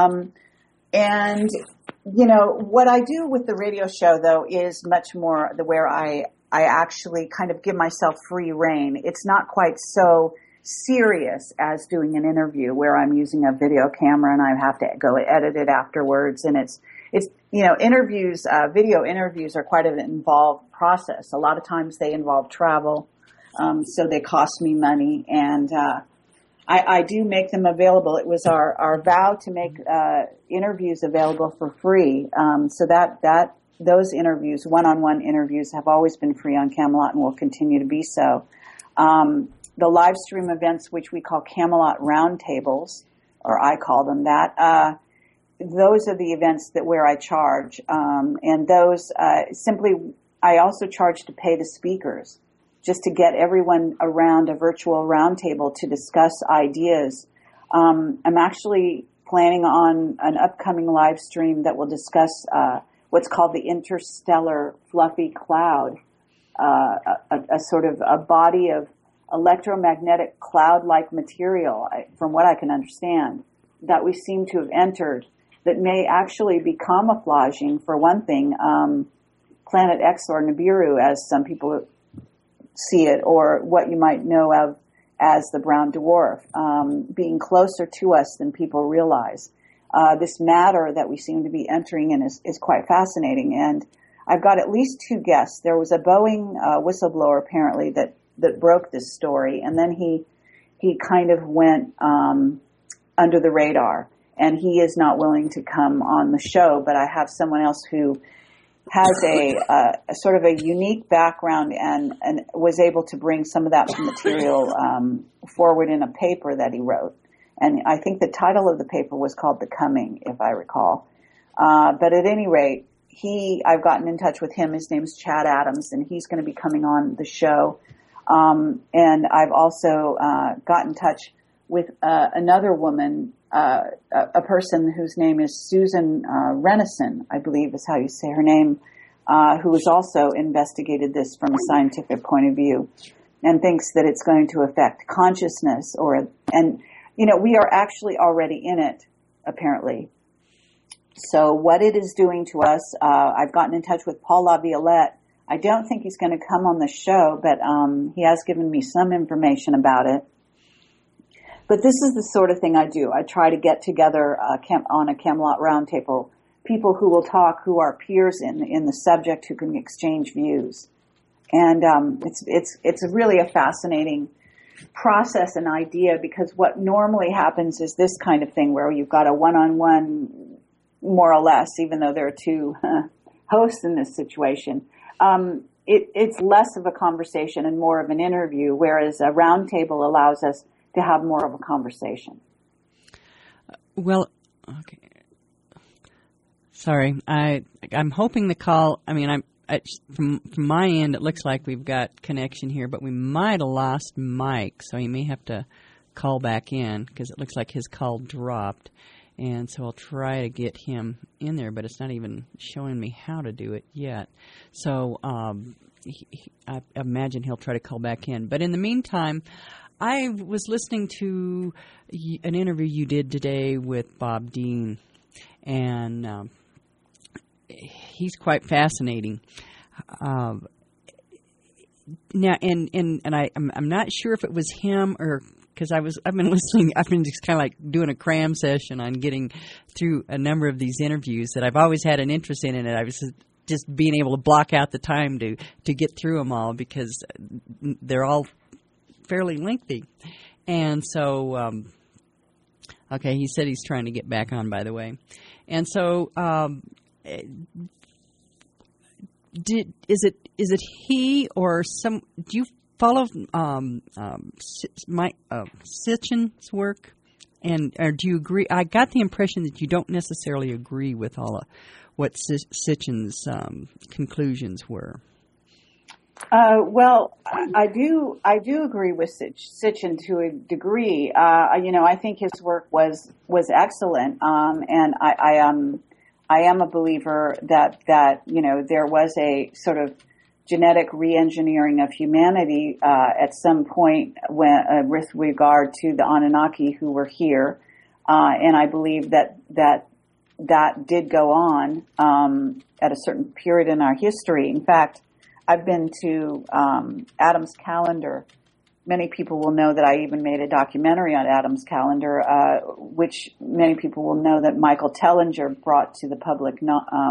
And, what I do with the radio show, though, is much more where I actually kind of give myself free rein. It's not quite so serious as doing an interview where I'm using a video camera and I have to go edit it afterwards. And it's interviews, video interviews are quite an involved process. A lot of times they involve travel, so they cost me money, and I do make them available. It was our vow to make interviews available for free, so that those interviews, one-on-one interviews, have always been free on Camelot and will continue to be so. The live stream events, which we call Camelot Roundtables, or I call them that, those are the events where I charge. And those simply, I also charge to pay the speakers, just to get everyone around a virtual roundtable to discuss ideas. I'm actually planning on an upcoming live stream that will discuss what's called the interstellar fluffy cloud, a sort of a body of electromagnetic cloud-like material, from what I can understand, that we seem to have entered, that may actually be camouflaging, for one thing, Planet X or Nibiru, as some people see it, or what you might know of as the brown dwarf, being closer to us than people realize. This matter that we seem to be entering in is quite fascinating, and I've got at least two guests. There was a Boeing whistleblower, apparently, that broke this story, and then he kind of went under the radar, and he is not willing to come on the show. But I have someone else who has a sort of a unique background and was able to bring some of that material forward in a paper that he wrote. And I think the title of the paper was called The Coming, if I recall. But at any rate, I've gotten in touch with him. His name's Chad Adams, and he's going to be coming on the show. And I've also got in touch with another woman, a person whose name is Susan Renison, I believe is how you say her name, who has also investigated this from a scientific point of view and thinks that it's going to affect consciousness we are actually already in it, apparently. So what it is doing to us, I've gotten in touch with Paul LaViolette. I don't think he's going to come on the show, but he has given me some information about it. But this is the sort of thing I do. I try to get together on a Camelot Roundtable people who will talk, who are peers in the subject, who can exchange views. And it's really a fascinating process and idea, because what normally happens is this kind of thing where you've got a one-on-one, more or less, even though there are two hosts in this situation. It's less of a conversation and more of an interview, whereas a roundtable allows us to have more of a conversation. Well, okay. Sorry, I'm hoping the call. I mean, from my end, it looks like we've got connection here, but we might have lost Mike, so he may have to call back in because it looks like his call dropped. And so I'll try to get him in there, but it's not even showing me how to do it yet. So I imagine he'll try to call back in. But in the meantime, I was listening to an interview you did today with Bob Dean, and he's quite fascinating. Now, and I'm not sure if it was him or. Because I've been listening, I've been just kind of like doing a cram session on getting through a number of these interviews that I've always had an interest in, and I was just being able to block out the time to get through them all because they're all fairly lengthy. And so, okay, he said he's trying to get back on, by the way. And so, is it he or some? Do you follow Sitchin's work, or do you agree? I got the impression that you don't necessarily agree with all of what Sitchin's conclusions were. Well, I do agree with Sitchin to a degree. I think his work was excellent, and I am a believer that there was a sort of genetic re-engineering of humanity at some point when, with regard to the Anunnaki who were here, and I believe that did go on at a certain period in our history. In fact, I've been to Adam's Calendar. Many people will know that I even made a documentary on Adam's Calendar, which many people will know that Michael Tellinger brought to the public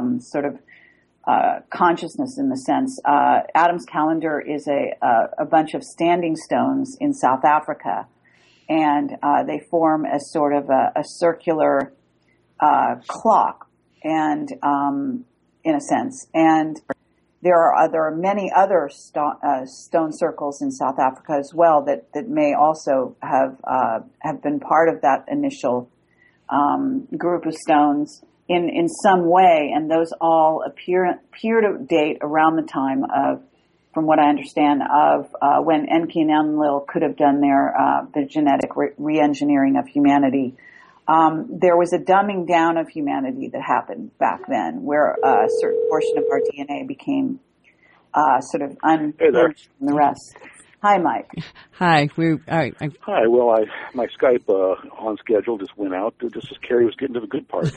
consciousness in the sense. Adam's Calendar is a bunch of standing stones in South Africa, and they form a sort of a circular clock, and in a sense, and there are many other stone circles in South Africa as well that may also have been part of that initial group of stones in some way, and those all appear to date around the time of, from what I understand, of when Enki and Enlil could have done the genetic re-engineering of humanity. There was a dumbing down of humanity that happened back then, where a certain portion of our DNA became sort of unhinged from the rest. Hi, Mike. Hi. Hi. Well, my Skype on schedule just went out just as Carrie was getting to the good parts.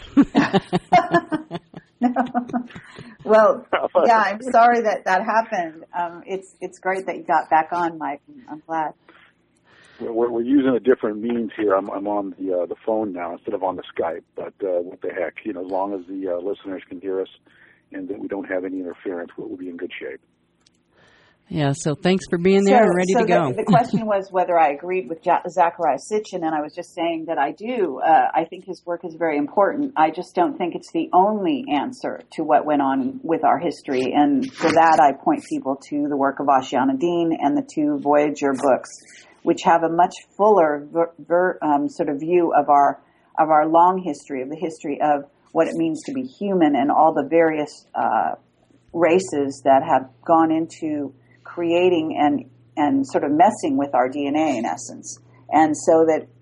Well, yeah, I'm sorry that happened. It's great that you got back on, Mike. I'm glad. We're using a different means here. I'm on the phone now instead of on the Skype. But what the heck, as long as the listeners can hear us and that we don't have any interference, we'll be in good shape. Yeah, so thanks for being there and ready to go. The question was whether I agreed with Zecharia Sitchin, and I was just saying that I do. I think his work is very important. I just don't think it's the only answer to what went on with our history. And for that, I point people to the work of Ashayana Dean and the two Voyager books, which have a much fuller sort of view of our long history, of the history of what it means to be human and all the various races that have gone into creating and sort of messing with our DNA in essence. And so that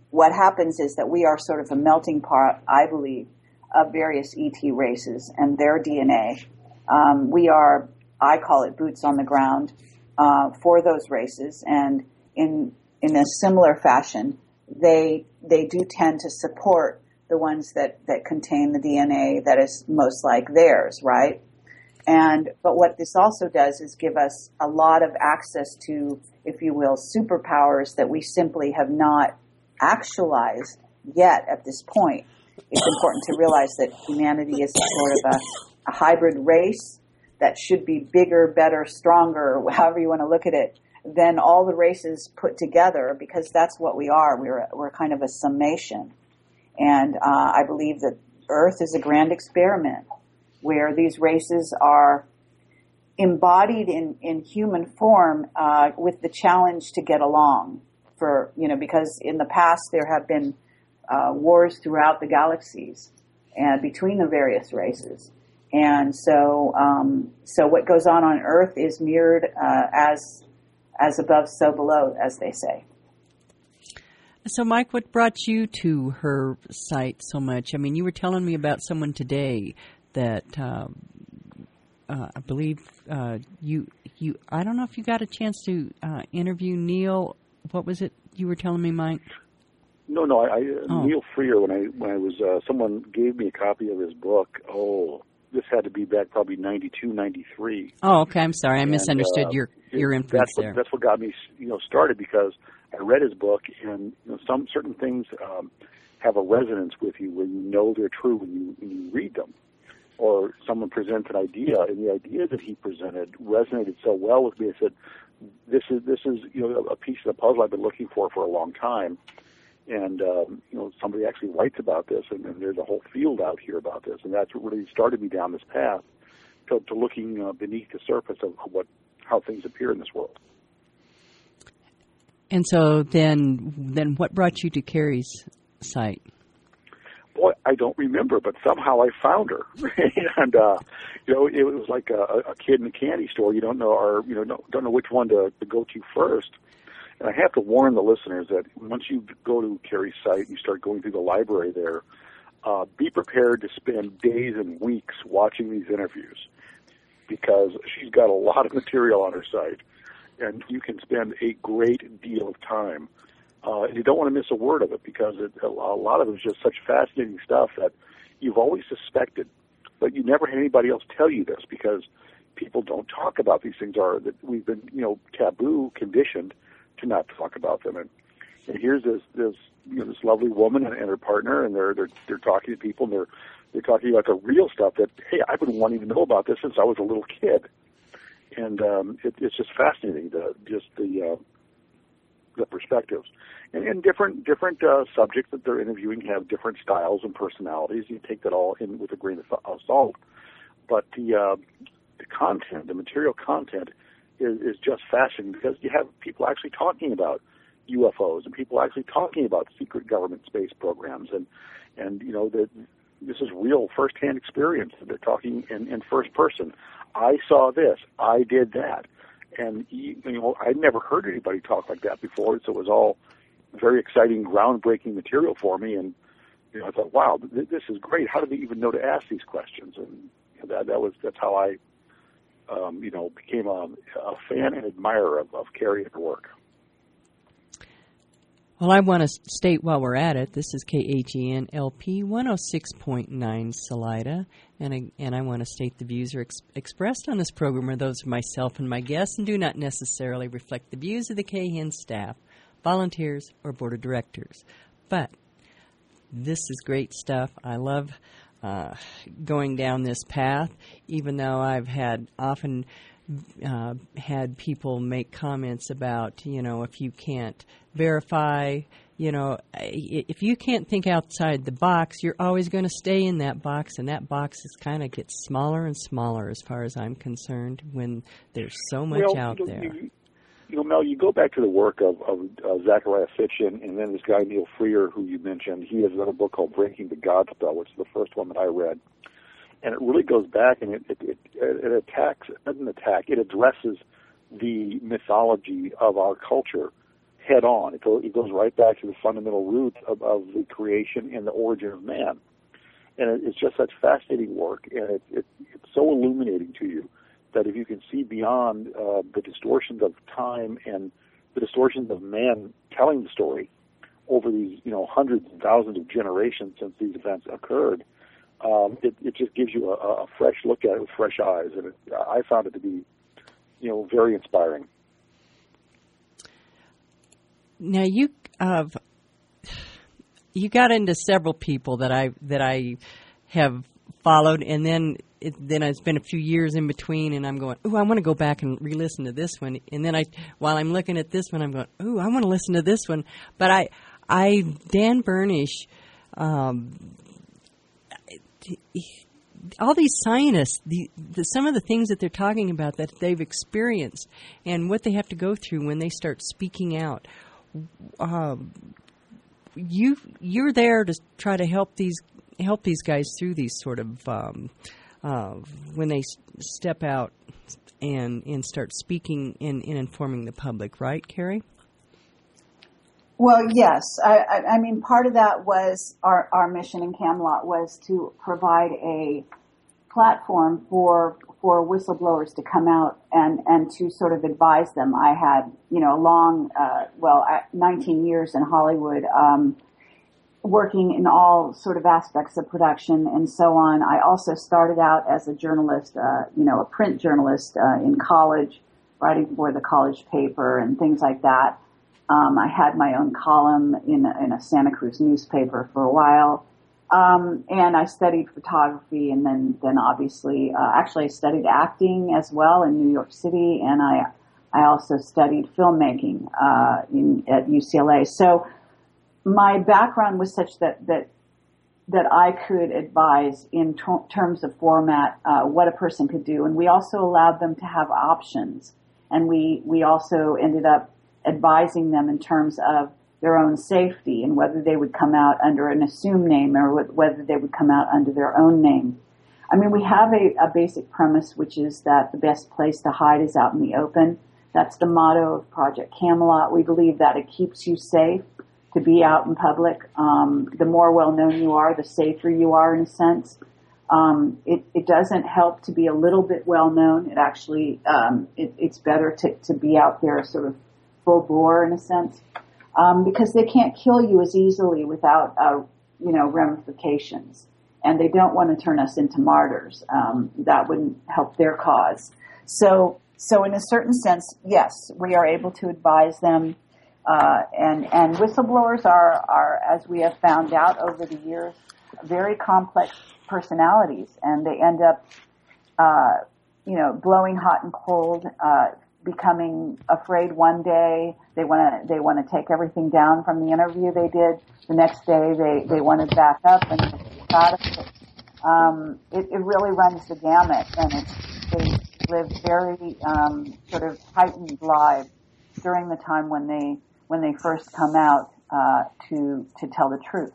what happens is that we are sort of a melting pot, I believe, of various ET races and their DNA. We are, I call it boots on the ground for those races, and in a similar fashion, they do tend to support the ones that contain the DNA that is most like theirs, right? But what this also does is give us a lot of access to, if you will, superpowers that we simply have not actualized yet at this point. It's important to realize that humanity is sort of a hybrid race that should be bigger, better, stronger, however you want to look at it, than all the races put together, because that's what we are. We're kind of a summation. And I believe that Earth is a grand experiment where these races are embodied in human form with the challenge to get along. Because in the past there have been wars throughout the galaxies and between the various races. And so what goes on Earth is mirrored as above, so below, as they say. So, Mike, what brought you to her site so much? I mean, you were telling me about someone today that I believe you. I don't know if you got a chance to interview Neil. What was it you were telling me, Mike? No. Neil Freer. When I was, someone gave me a copy of his book. Oh, this had to be back probably 92, 93. Oh, okay. I'm sorry. I misunderstood your influence there. That's what got me, started, because I read his book, and some certain things have a resonance with you where you know they're true when you read them. Or someone presents an idea, and the idea that he presented resonated so well with me. I said, "This is a piece of the puzzle I've been looking for a long time." And somebody actually writes about this, and there's a whole field out here about this, and that's what really started me down this path to looking beneath the surface of how things appear in this world. And so then what brought you to Carrie's site? Boy, I don't remember, but somehow I found her, and it was like a kid in a candy store. You don't know, don't know which one to go to first. And I have to warn the listeners that once you go to Carrie's site and you start going through the library there, be prepared to spend days and weeks watching these interviews, because she's got a lot of material on her site, and you can spend a great deal of time. And you don't want to miss a word of it, because a lot of it is just such fascinating stuff that you've always suspected, but you never had anybody else tell you this, because people don't talk about these things. That we've been, taboo conditioned to not talk about them. And here's this lovely woman and her partner, and they're talking to people, and they're talking about the real stuff that, hey, I've been wanting to know about this since I was a little kid. And it's just fascinating, the perspectives. And different subjects that they're interviewing have different styles and personalities. You take that all in with a grain of salt. But the content, the material content, is just fascinating, because you have people actually talking about UFOs and people actually talking about secret government space programs, and this is real firsthand experience. They're talking in first person. I saw this. I did that. And, I'd never heard anybody talk like that before, so it was all very exciting, groundbreaking material for me. And, I thought, wow, this is great. How did they even know to ask these questions? And that's how I, became a fan and admirer of Carrie and her work. Well, I want to state while we're at it, this is KAGN LP 106.9 Salida, and I want to state the views expressed on this program are those of myself and my guests, and do not necessarily reflect the views of the KAGN staff, volunteers, or board of directors. But this is great stuff. I love going down this path, even though I've often had people make comments about, if you can't verify, if you can't think outside the box, you're always going to stay in that box, and that box is kind of gets smaller and smaller as far as I'm concerned when there's so much out there. Mel, you go back to the work of Zachariah Sitchin, and then this guy Neil Freer, who you mentioned. He has another book called Breaking the God Spell, which is the first one that I read. And it really goes back, and it addresses the mythology of our culture head on. It goes right back to the fundamental root of the creation and the origin of man. And it's just such fascinating work, and it's so illuminating to you that if you can see beyond the distortions of time and the distortions of man telling the story over these, hundreds and thousands of generations since these events occurred, it just gives you a fresh look at it with fresh eyes, and I found it to be, very inspiring. Now you got into several people that I have followed, and then it's been a few years in between, and I'm going, ooh, I want to go back and re-listen to this one. And then while I'm looking at this one, I'm going, ooh, I want to listen to this one. But Dan Burnish, all these scientists, some of the things that they're talking about that they've experienced and what they have to go through when they start speaking out. You're there to try to help these guys through these sort of when they step out and start speaking and informing the public, right, Carrie? Well, yes. I mean, part of that was our mission in Camelot was to provide a platform for whistleblowers to come out and to sort of advise them. I had, long, 19 years in Hollywood, working in all sort of aspects of production and so on. I also started out as a journalist, a print journalist in college, writing for the college paper and things like that. I had my own column in a Santa Cruz newspaper for a while. And I studied photography, and then obviously, actually I studied acting as well in New York City, and I also studied filmmaking, at UCLA. So my background was such that I could advise in terms of format, what a person could do. And we also allowed them to have options. And we also ended up advising them in terms of their own safety and whether they would come out under an assumed name or whether they would come out under their own name. I mean, we have a basic premise, which is that the best place to hide is out in the open. That's the motto of Project Camelot. We believe that it keeps you safe to be out in public. The more well-known you are, the safer you are in a sense. It doesn't help to be a little bit well-known. It actually, it's better to be out there sort of full bore in a sense. Because they can't kill you as easily without, ramifications. And they don't want to turn us into martyrs. That wouldn't help their cause. So in a certain sense, yes, we are able to advise them. And whistleblowers are, as we have found out over the years, very complex personalities. And they end up, blowing hot and cold, becoming afraid one day. They want to take everything down from the interview they did. The next day they want to back up and proud of it. It really runs the gamut, and they live very sort of heightened lives during the time when they first come out to tell the truth.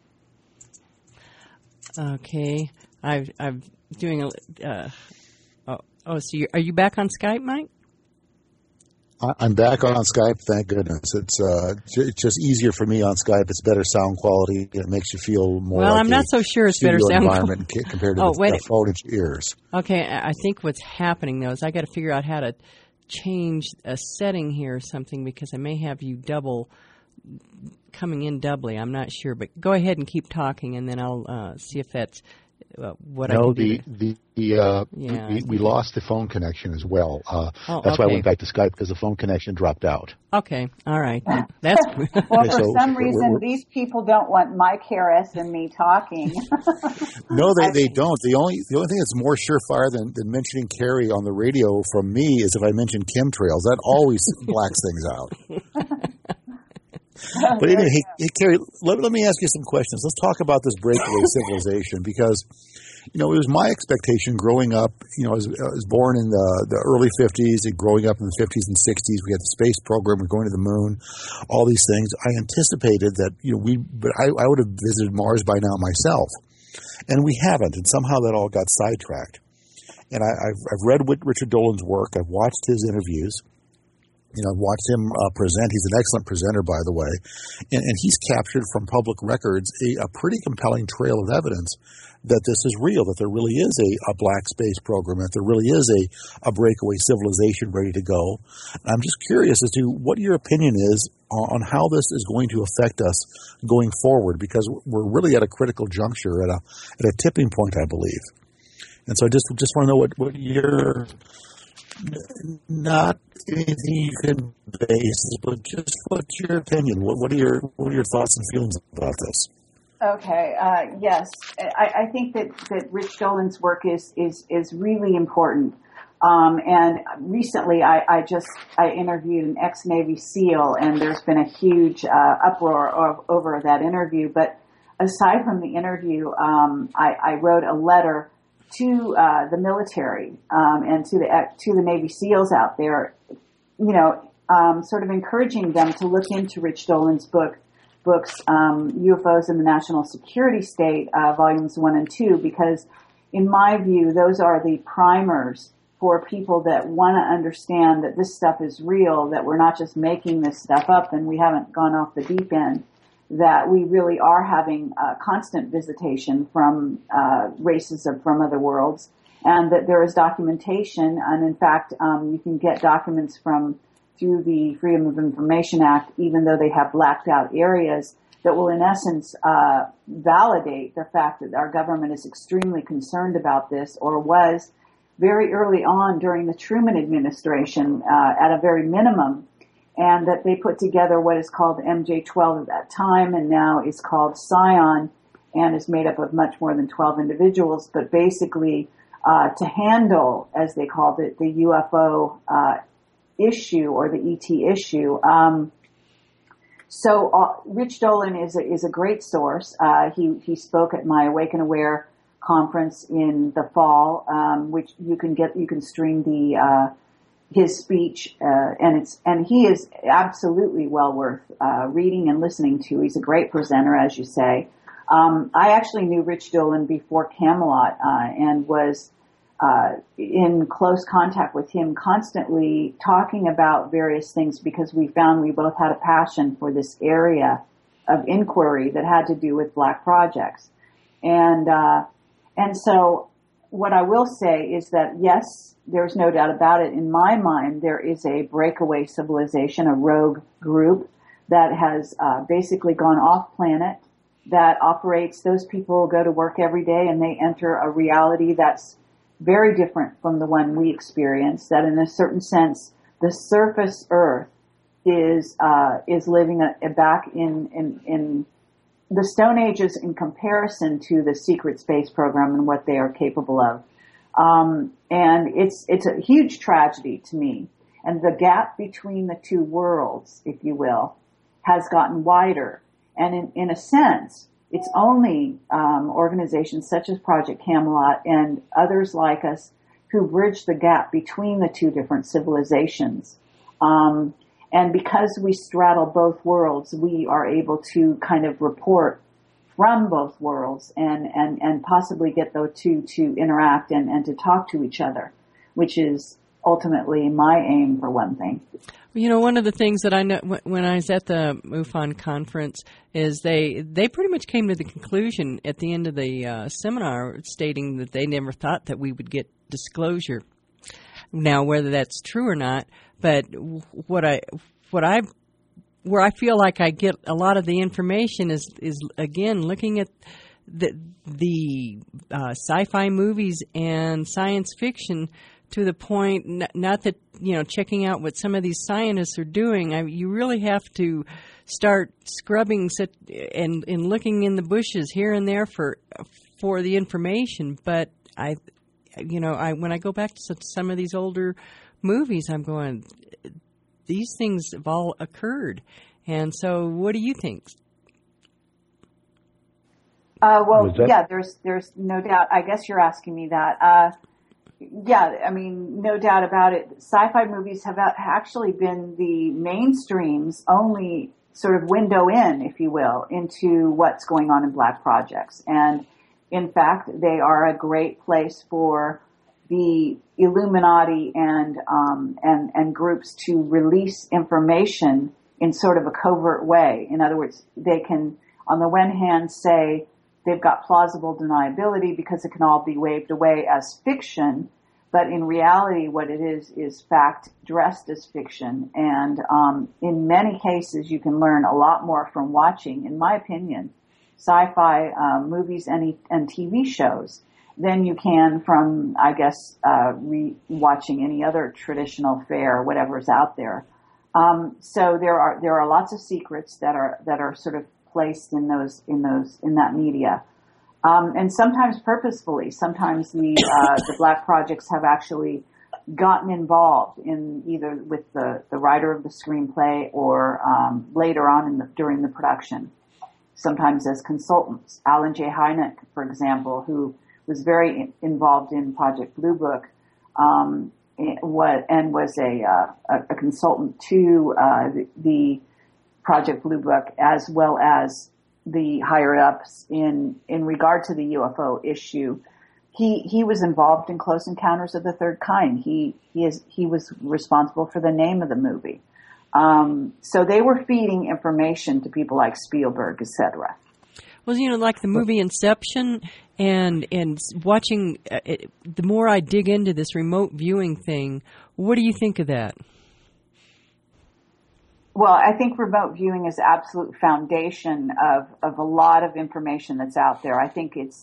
Okay, I'm doing a. So are you back on Skype, Mike? I'm back on Skype, thank goodness. It's just easier for me on Skype. It's better sound quality. It makes you feel more well, like I'm not so sure it's better sound quality compared to the phone in your ears. Okay, I think what's happening, though, is I got to figure out how to change a setting here or something, because I may have you coming in doubly. I'm not sure. But go ahead and keep talking, and then I'll see if that's what I can do. We lost the phone connection as well. That's why I went back to Skype, because the phone connection dropped out. Okay, all right. That's well, for some reason, these people don't want Mike Harris and me talking. No, they don't. The only thing that's more surefire than mentioning Carrie on the radio from me is if I mention chemtrails. That always blacks things out. But anyway, hey, Carrie, let me ask you some questions. Let's talk about this breakaway civilization, because, it was my expectation growing up. I was born in the early 50s and growing up in the 50s and 60s. We had the space program. We're going to the moon, all these things. I anticipated that, but I would have visited Mars by now myself. And we haven't. And somehow that all got sidetracked. And I've read Richard Dolan's work. I've watched his interviews. I've watched him present. He's an excellent presenter, by the way. And he's captured from public records a pretty compelling trail of evidence that this is real, that there really is a black space program, that there really is a breakaway civilization ready to go. I'm just curious as to what your opinion is on how this is going to affect us going forward, because we're really at a critical juncture, at a tipping point, I believe. And so I just want to know what your, not anything you can base, but just what's your opinion? What are your thoughts and feelings about this? Okay. Yes, I think that Rich Dolan's work is really important. And recently, I interviewed an ex-Navy SEAL, and there's been a huge uproar over that interview. But aside from the interview, I wrote a letter to the military and to the Navy SEALs out there, sort of encouraging them to look into Rich Dolan's books, UFOs in the National Security State, volumes 1 and 2, because in my view, those are the primers for people that want to understand that this stuff is real, that we're not just making this stuff up and we haven't gone off the deep end, that we really are having constant visitation from races from other worlds, and that there is documentation. And in fact, you can get documents through the Freedom of Information Act, even though they have blacked out areas, that will in essence validate the fact that our government is extremely concerned about this, or was very early on during the Truman administration at a very minimum, and that they put together what is called MJ-12 at that time, and now is called Scion, and is made up of much more than 12 individuals, but basically to handle, as they called it, the UFO issue, or the ET issue. So Rich Dolan is a great source. He spoke at my Awaken Aware conference in the fall, which you can stream his speech, and he is absolutely well worth reading and listening to. He's a great presenter, as you say. I actually knew Rich Dolan before Camelot, and was in close contact with him, constantly talking about various things, because we found we both had a passion for this area of inquiry that had to do with black projects. And so what I will say is that, yes, there's no doubt about it. In my mind, there is a breakaway civilization, a rogue group that has basically gone off planet, that operates. Those people go to work every day and they enter a reality that's very different from the one we experience, that in a certain sense, the surface Earth is living back in the Stone Ages in comparison to the secret space program and what they are capable of. And it's a huge tragedy to me. And the gap between the two worlds, if you will, has gotten wider. And in a sense, it's only organizations such as Project Camelot and others like us who bridge the gap between the two different civilizations. And because we straddle both worlds, we are able to kind of report from both worlds and possibly get those two to interact and to talk to each other, which is ultimately my aim, for one thing. One of the things that I know when I was at the MUFON conference is they pretty much came to the conclusion at the end of the seminar, stating that they never thought that we would get disclosure. Now, whether that's true or not, but where I feel like I get a lot of the information is again looking at the sci-fi movies and science fiction, to the point, not that, checking out what some of these scientists are doing. You really have to start scrubbing and looking in the bushes here and there for the information. But when I go back to some of these older movies, I'm going, these things have all occurred. And so what do you think? Yeah, there's no doubt. I guess you're asking me that. Yeah, I mean, no doubt about it. Sci-fi movies have actually been the mainstream's only sort of window in, if you will, into what's going on in black projects. And in fact, they are a great place for the Illuminati and groups to release information in sort of a covert way. In other words, they can, on the one hand, say they've got plausible deniability because it can all be waved away as fiction, but in reality, what it is fact dressed as fiction. And in many cases, you can learn a lot more from watching, in my opinion, sci-fi movies and TV shows than you can from, I guess, watching any other traditional fare, whatever's out there. So there are lots of secrets that are sort of placed in that media. And sometimes purposefully. Sometimes the Black Projects have actually gotten involved in either with the writer of the screenplay or later on during the production. Sometimes as consultants. Alan J. Hynek, for example, who was very involved in Project Blue Book, and was a consultant to the Project Blue Book, as well as the higher ups in regard to the UFO issue. He was involved in Close Encounters of the Third Kind. He was responsible for the name of the movie. So they were feeding information to people like Spielberg, etc. Well, like the movie Inception, and watching the more I dig into this remote viewing thing, what do you think of that? Well, I think remote viewing is the absolute foundation of a lot of information that's out there. I think it's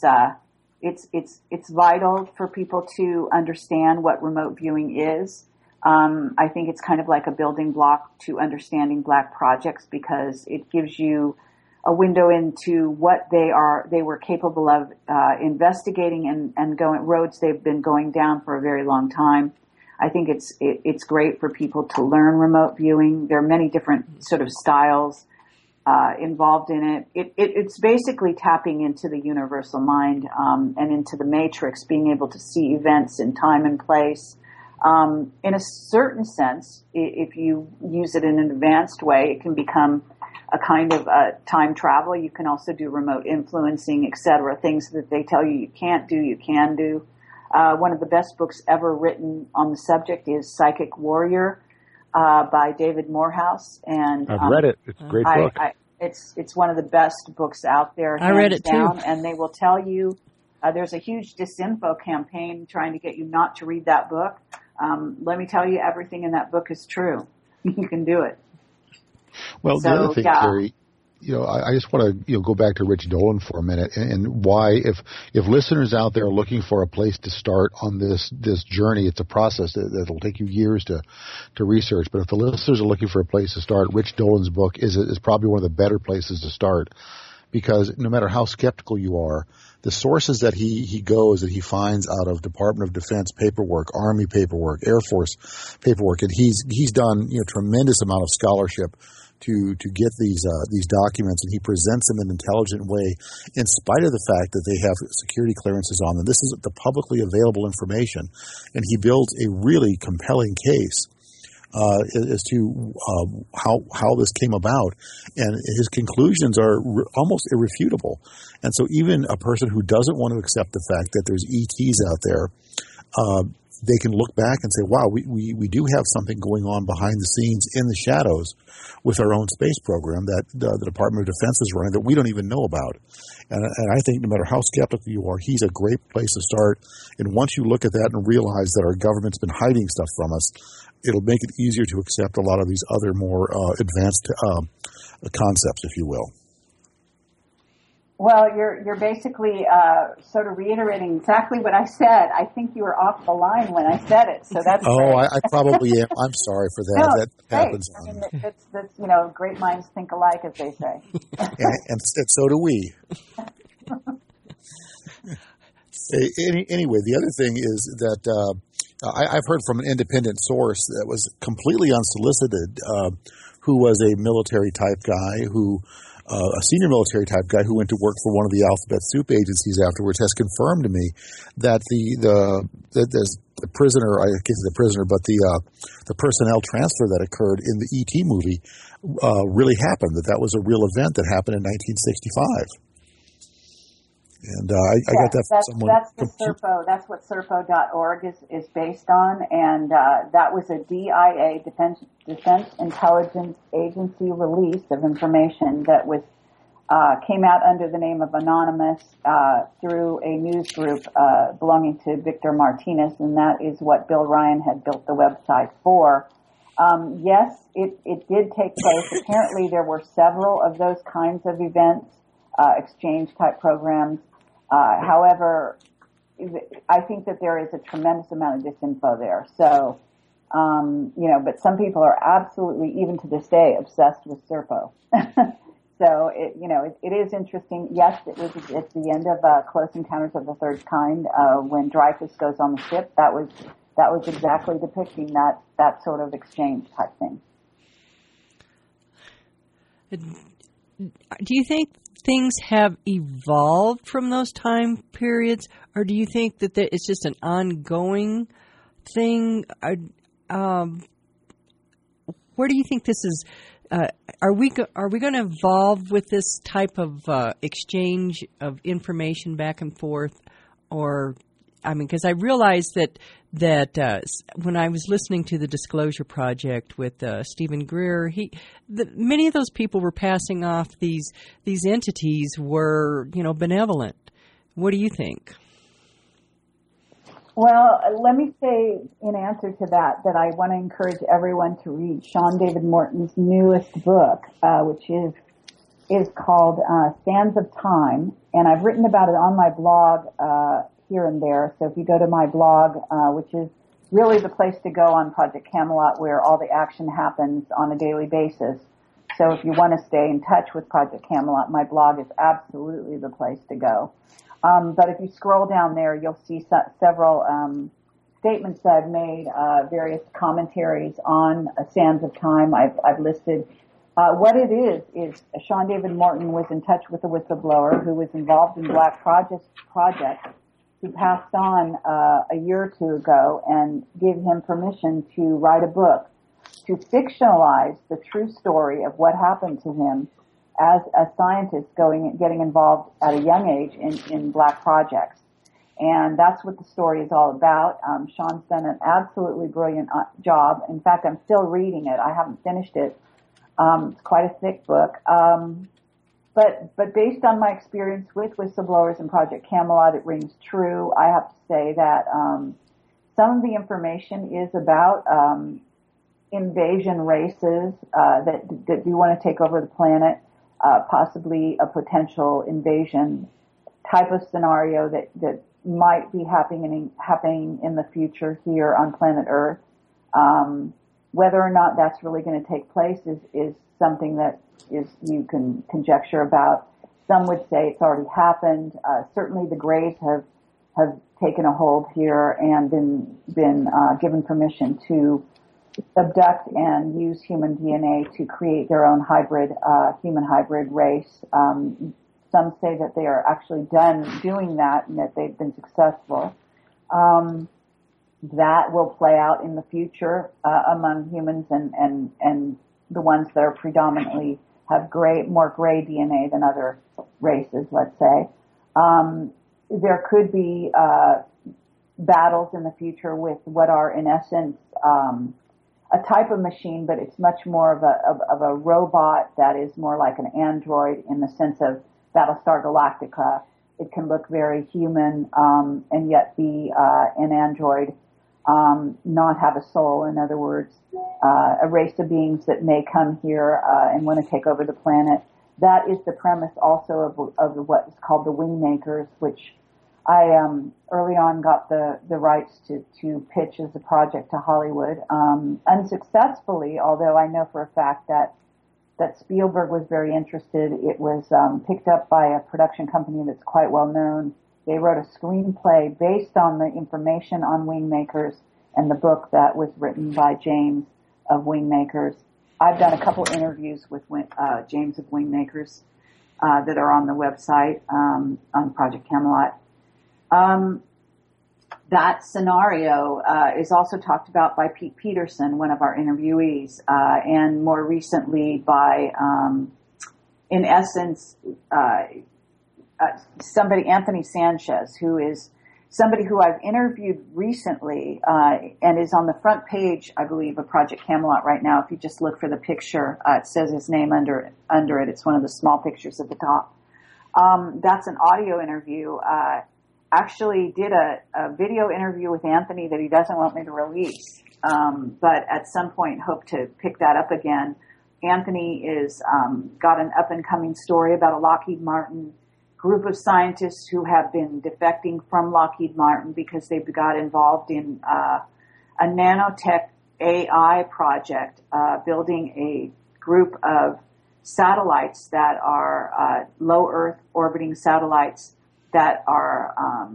vital for people to understand what remote viewing is. I think it's kind of like a building block to understanding Black Projects because it gives you a window into what they were capable of investigating and going roads they've been going down for a very long time. I think it's great for people to learn remote viewing. There are many different sort of styles involved in it. It's basically tapping into the universal mind and into the matrix, being able to see events in time and place. In a certain sense, if you use it in an advanced way, it can become a kind of time travel. You can also do remote influencing, etc. Things that they tell you can't do, you can do. One of the best books ever written on the subject is Psychic Warrior by David Morehouse. And I've read it. It's a great book. It's one of the best books out there. I read it too. And they will tell you there's a huge disinfo campaign trying to get you not to read that book. Let me tell you, everything in that book is true. You can do it. Well, the other thing, Carrie, I just want to go back to Rich Dolan for a minute and why, if listeners out there are looking for a place to start on this journey, it's a process that'll take you years to research. But if the listeners are looking for a place to start, Rich Dolan's book is probably one of the better places to start, because no matter how skeptical you are, the sources that he finds out of Department of Defense paperwork, Army paperwork, Air Force paperwork, and he's done tremendous amount of scholarship to get these documents, and he presents them in an intelligent way, in spite of the fact that they have security clearances on them. This is the publicly available information, and he builds a really compelling case as to how this came about, and his conclusions are almost irrefutable. And so even a person who doesn't want to accept the fact that there's ETs out there, they can look back and say, wow, we do have something going on behind the scenes in the shadows with our own space program that the Department of Defense is running that we don't even know about. And I think no matter how skeptical you are, he's a great place to start. And once you look at that and realize that our government's been hiding stuff from us, it'll make it easier to accept a lot of these other more advanced concepts, if you will. Well, you're basically sort of reiterating exactly what I said. I think you were off the line when I said it, so that's. Oh, I probably am. I'm sorry for that. No, that happens. I mean, that's great minds think alike, as they say. and so do we. Anyway, the other thing is that I've heard from an independent source that was completely unsolicited, who was a military type guy a senior military type guy who went to work for one of the alphabet soup agencies afterwards, has confirmed to me that the prisoner, I guess the prisoner, but the personnel transfer that occurred in the E.T. movie really happened, that was a real event that happened in 1965. And I got that from someone. That's the Serpo. That's what Serpo.org is based on, and that was a DIA, Defense Intelligence Agency release of information that was came out under the name of Anonymous through a news group belonging to Victor Martinez, and that is what Bill Ryan had built the website for. Yes, it did take place. Apparently, there were several of those kinds of events, exchange-type programs. However, I think that there is a tremendous amount of disinfo there. So, but some people are absolutely, even to this day, obsessed with Serpo. So, it is interesting. Yes, it was at the end of Close Encounters of the Third Kind when Dreyfus goes on the ship. That was exactly depicting that sort of exchange type thing. Do you think things have evolved from those time periods, or do you think that it's just an ongoing thing? Where do you think this is? Are we going to evolve with this type of exchange of information back and forth, or? I mean, because I realized that when I was listening to the Disclosure Project with Stephen Greer, many of those people were passing off these entities were benevolent. What do you think? Well, let me say in answer to that I want to encourage everyone to read Sean David Morton's newest book, which is called Sands of Time, and I've written about it on my blog here and there. So if you go to my blog, which is really the place to go on Project Camelot, where all the action happens on a daily basis. So if you want to stay in touch with Project Camelot, my blog is absolutely the place to go. But if you scroll down there, you'll see several statements that I've made, various commentaries on Sands of Time. I've listed what it is Sean David Morton was in touch with a whistleblower who was involved in Black Project, who passed on a year or two ago, and give him permission to write a book to fictionalize the true story of what happened to him as a scientist getting involved at a young age in Black projects. And that's what the story is all about. Sean's done an absolutely brilliant job. In fact, I'm still reading it. I haven't finished it. It's quite a thick book. But based on my experience with whistleblowers in Project Camelot, it rings true. I have to say that some of the information is about invasion races that do want to take over the planet, possibly a potential invasion type of scenario that might be happening in the future here on planet Earth. Whether or not that's really going to take place is something that you can conjecture about. Some would say it's already happened. Certainly the Greys have taken a hold here and been given permission to abduct and use human DNA to create their own human hybrid race. Some say that they are actually done doing that and that they've been successful. That will play out in the future among humans and the ones that are predominantly have more gray DNA than other races, let's say. There could be battles in the future with what are, in essence, a type of machine, but it's much more of a robot that is more like an android in the sense of Battlestar Galactica. It can look very human and yet be an android, not have a soul. In other words, a race of beings that may come here and want to take over the planet. That is the premise also of what is called the Wingmakers, which I early on got the rights to pitch as a project to Hollywood, unsuccessfully, although I know for a fact that Spielberg was very interested. It was picked up by a production company that's quite well known. They wrote a screenplay based on the information on Wingmakers and the book that was written by James of Wingmakers. I've done a couple interviews with James of Wingmakers that are on the website on Project Camelot. That scenario is also talked about by Pete Peterson, one of our interviewees, and more recently by, in essence, somebody, Anthony Sanchez, who is somebody who I've interviewed recently and is on the front page, I believe, of Project Camelot right now. If you just look for the picture, it says his name under it. It's one of the small pictures at the top. That's an audio interview. Actually did a video interview with Anthony that he doesn't want me to release, but at some point hope to pick that up again. Anthony is got an up-and-coming story about a Lockheed Martin group of scientists who have been defecting from Lockheed Martin because they got involved in a nanotech AI project, building a group of satellites that are low Earth orbiting satellites that are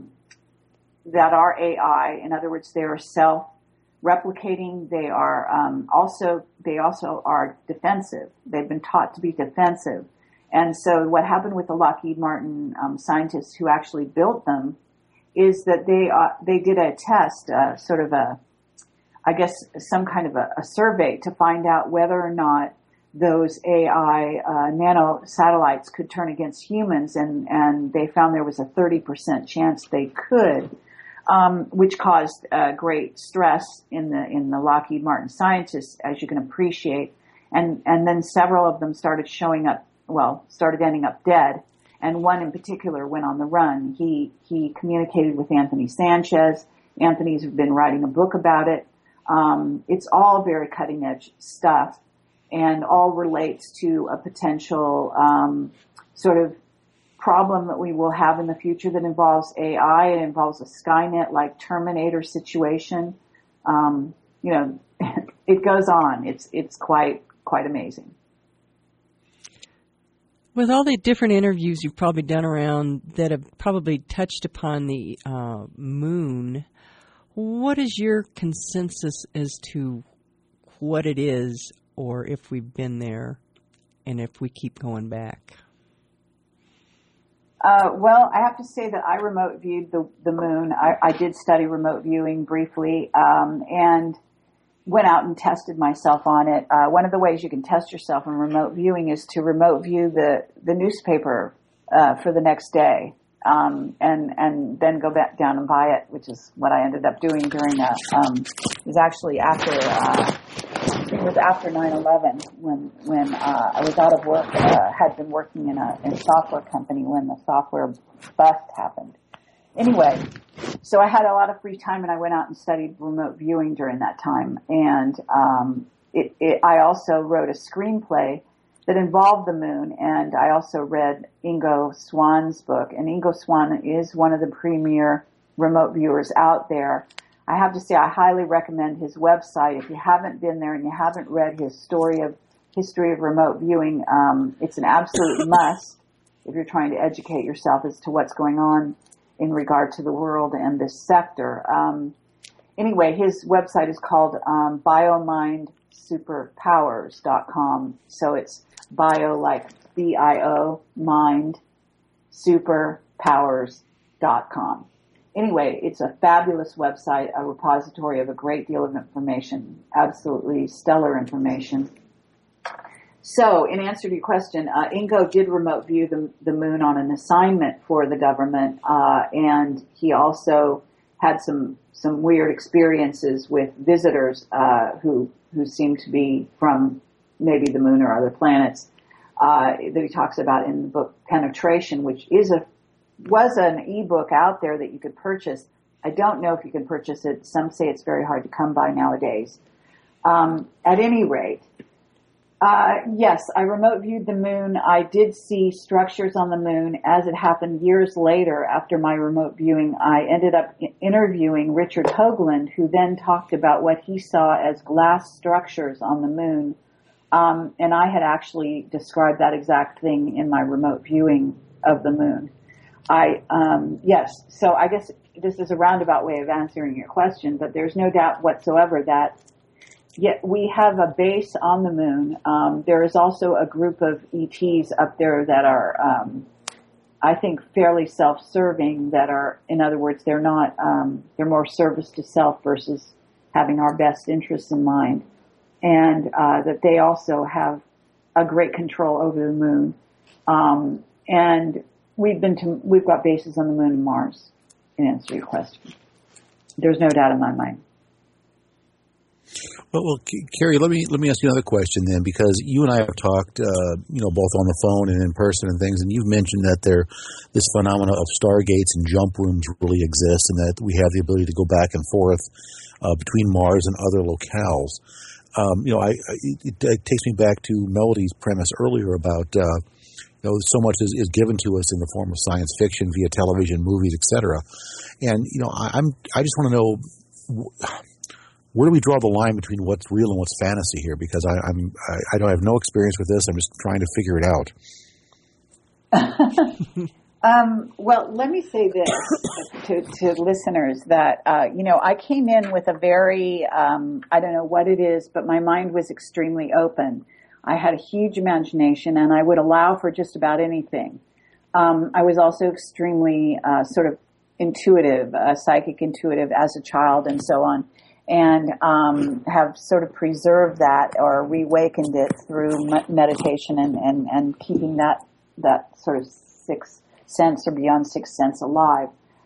AI. In other words, they are self-replicating. They are also are defensive. They've been taught to be defensive. And so what happened with the Lockheed Martin scientists who actually built them is that they did a test, some kind of a survey to find out whether or not those AI nano satellites could turn against humans, and they found there was a 30% chance they could, which caused great stress in the Lockheed Martin scientists, as you can appreciate, and then several of them started ending up dead, and one in particular went on the run. He communicated with Anthony Sanchez. Anthony's been writing a book about it. It's all very cutting edge stuff, and all relates to a potential sort of problem that we will have in the future that involves AI. It involves a Skynet-like Terminator situation. It goes on. It's quite amazing. With all the different interviews you've probably done around that have probably touched upon the moon, what is your consensus as to what it is, or if we've been there, and if we keep going back? Well, I have to say that I remote viewed the moon. I did study remote viewing briefly, and went out and tested myself on it. One of the ways you can test yourself in remote viewing is to remote view the newspaper for the next day, and then go back down and buy it, which is what I ended up doing during it was actually after 9/11 when I was out of work, had been working in a software company when the software bust happened. Anyway, so I had a lot of free time, and I went out and studied remote viewing during that time. And I also wrote a screenplay that involved the moon, and I also read Ingo Swann's book. And Ingo Swann is one of the premier remote viewers out there. I have to say I highly recommend his website. If you haven't been there and you haven't read his history of remote viewing, it's an absolute must if you're trying to educate yourself as to what's going on in regard to the world and this sector. Anyway, his website is called biomindsuperpowers.com. So it's bio like BIO, mind, superpowers.com. Anyway, it's a fabulous website, a repository of a great deal of information, absolutely stellar information. So, in answer to your question, Ingo did remote view the moon on an assignment for the government, and he also had some weird experiences with visitors who seemed to be from maybe the moon or other planets that he talks about in the book Penetration, which was an ebook out there that you could purchase. I don't know if you can purchase it. Some say it's very hard to come by nowadays. At any rate, yes, I remote viewed the moon. I did see structures on the moon. As it happened years later, after my remote viewing, I ended up interviewing Richard Hoagland, who then talked about what he saw as glass structures on the moon. And I had actually described that exact thing in my remote viewing of the moon. Yes, so I guess this is a roundabout way of answering your question, but there's no doubt whatsoever that we have a base on the moon. There is also a group of ETs up there that are, I think, fairly self-serving, that are, in other words, they're not, they're more service to self versus having our best interests in mind. And that they also have a great control over the moon. And We've got bases on the moon and Mars, in answer to your question. There's no doubt in my mind. Well, Carrie, let me ask you another question then, because you and I have talked, both on the phone and in person and things, and you've mentioned that this phenomena of stargates and jump rooms really exists, and that we have the ability to go back and forth between Mars and other locales. It takes me back to Melody's premise earlier about so much is given to us in the form of science fiction via television, movies, etc. And I just want to know, where do we draw the line between what's real and what's fantasy here? Because I don't have no experience with this. I'm just trying to figure it out. Well, let me say this to listeners that, I came in with a very, I don't know what it is, but my mind was extremely open. I had a huge imagination, and I would allow for just about anything. I was also extremely sort of intuitive, psychic intuitive as a child and so on. And have sort of preserved that or reawakened it through meditation and keeping that sort of sixth sense or beyond sixth sense alive.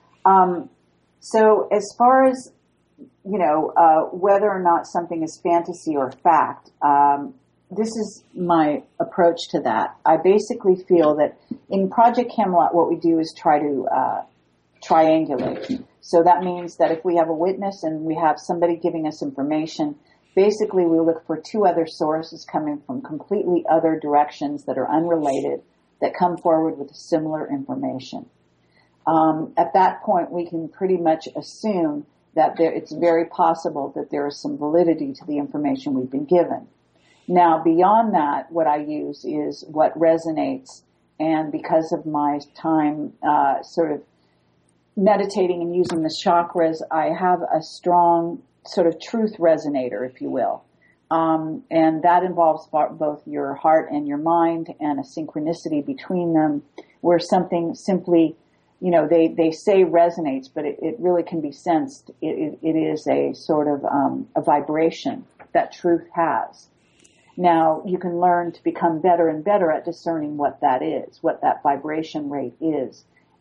So as far as, whether or not something is fantasy or fact, this is my approach to that. I basically feel that in Project Camelot, what we do is try to triangulate. So that means that if we have a witness and we have somebody giving us information, basically we look for two other sources coming from completely other directions that are unrelated that come forward with similar information. At that point, we can pretty much assume that it's very possible that there is some validity to the information we've been given. Now, beyond that, what I use is what resonates, and because of my time sort of meditating and using the chakras, I have a strong sort of truth resonator, if you will. And that involves both your heart and your mind and a synchronicity between them where something simply, they say resonates, but it really can be sensed. It is a sort of a vibration that truth has. Now, you can learn to become better and better at discerning what that is, what that vibration rate is.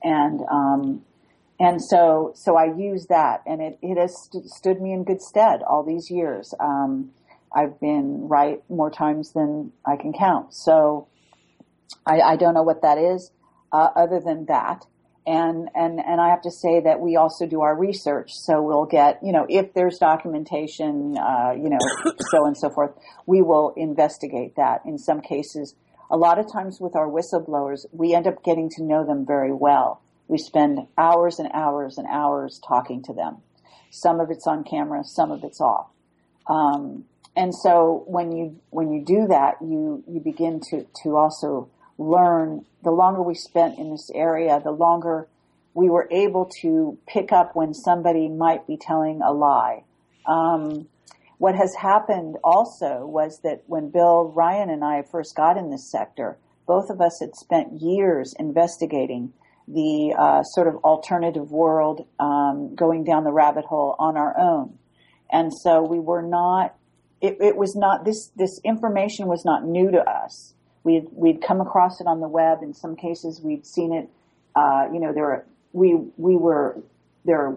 And so I use that, and it has stood me in good stead all these years. I've been right more times than I can count. So I don't know what that is, other than that. And I have to say that we also do our research. So we'll get, if there's documentation, so on and so forth, we will investigate that. In some cases, a lot of times with our whistleblowers, we end up getting to know them very well. We spend hours and hours and hours talking to them. Some of it's on camera, some of it's off. And so when you do that, you begin to also learn. The longer we spent in this area, the longer we were able to pick up when somebody might be telling a lie. What has happened also was that when Bill Ryan and I first got in this sector, both of us had spent years investigating the sort of alternative world, going down the rabbit hole on our own. And so we were not, it was not, this information was not new to us. We'd come across it on the web. In some cases, we'd seen it. There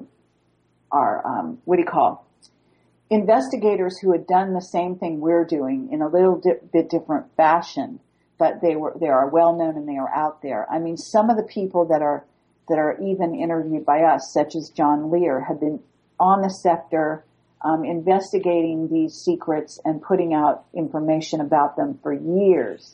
are investigators who had done the same thing we're doing in a little bit different fashion, but they are well known and they are out there. I mean, some of the people that are even interviewed by us, such as John Lear, have been on the sector, investigating these secrets and putting out information about them for years.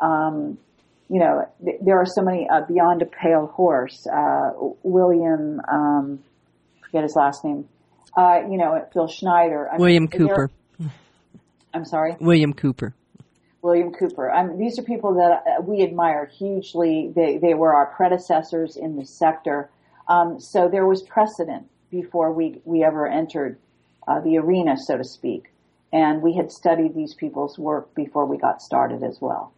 There are so many, Beyond a Pale Horse, William, forget his last name, Phil Schneider. William Cooper. I'm sorry? William Cooper. These are people that we admire hugely. They were our predecessors in the sector. So there was precedent before we ever entered the arena, so to speak. And we had studied these people's work before we got started as well.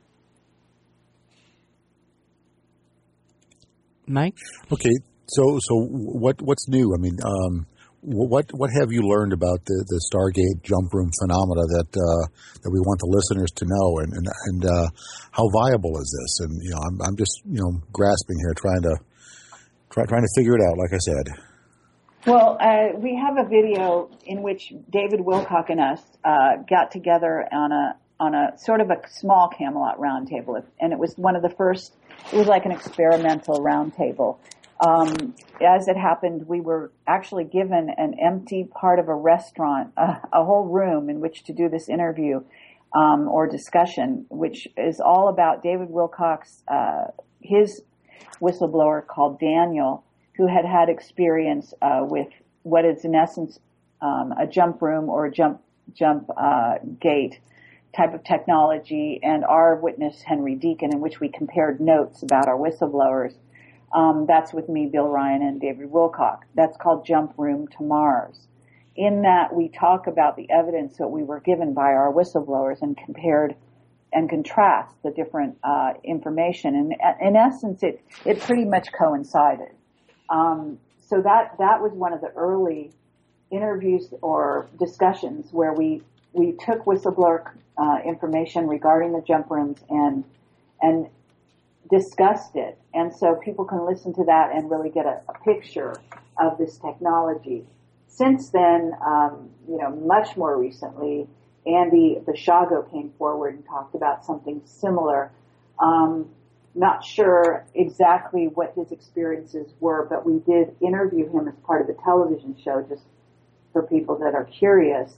Mike? Okay, so what's new? I mean, What have you learned about the Stargate jump room phenomena that we want the listeners to know, and how viable is this? And I'm just grasping here, trying to figure it out. Like I said. Well, we have a video in which David Wilcock and us got together on a sort of a small Camelot roundtable, and it was one of the first. It was like an experimental roundtable. As it happened, we were actually given an empty part of a restaurant, a whole room in which to do this interview or discussion, which is all about David Wilcock's, his whistleblower called Daniel, who had experience with what is in essence a jump room or a jump gate type of technology, and our witness, Henry Deacon, in which we compared notes about our whistleblowers. That's with me, Bill Ryan, and David Wilcock. That's called Jump Room to Mars. In that, we talk about the evidence that we were given by our whistleblowers and compared and contrast the different information. And in essence, it pretty much coincided. So that was one of the early interviews or discussions where we took whistleblower information regarding the jump rooms and discussed it. And so people can listen to that and really get a picture of this technology. Since then, much more recently, Andy Basiago came forward and talked about something similar. Not sure exactly what his experiences were, but we did interview him as part of the television show, just for people that are curious.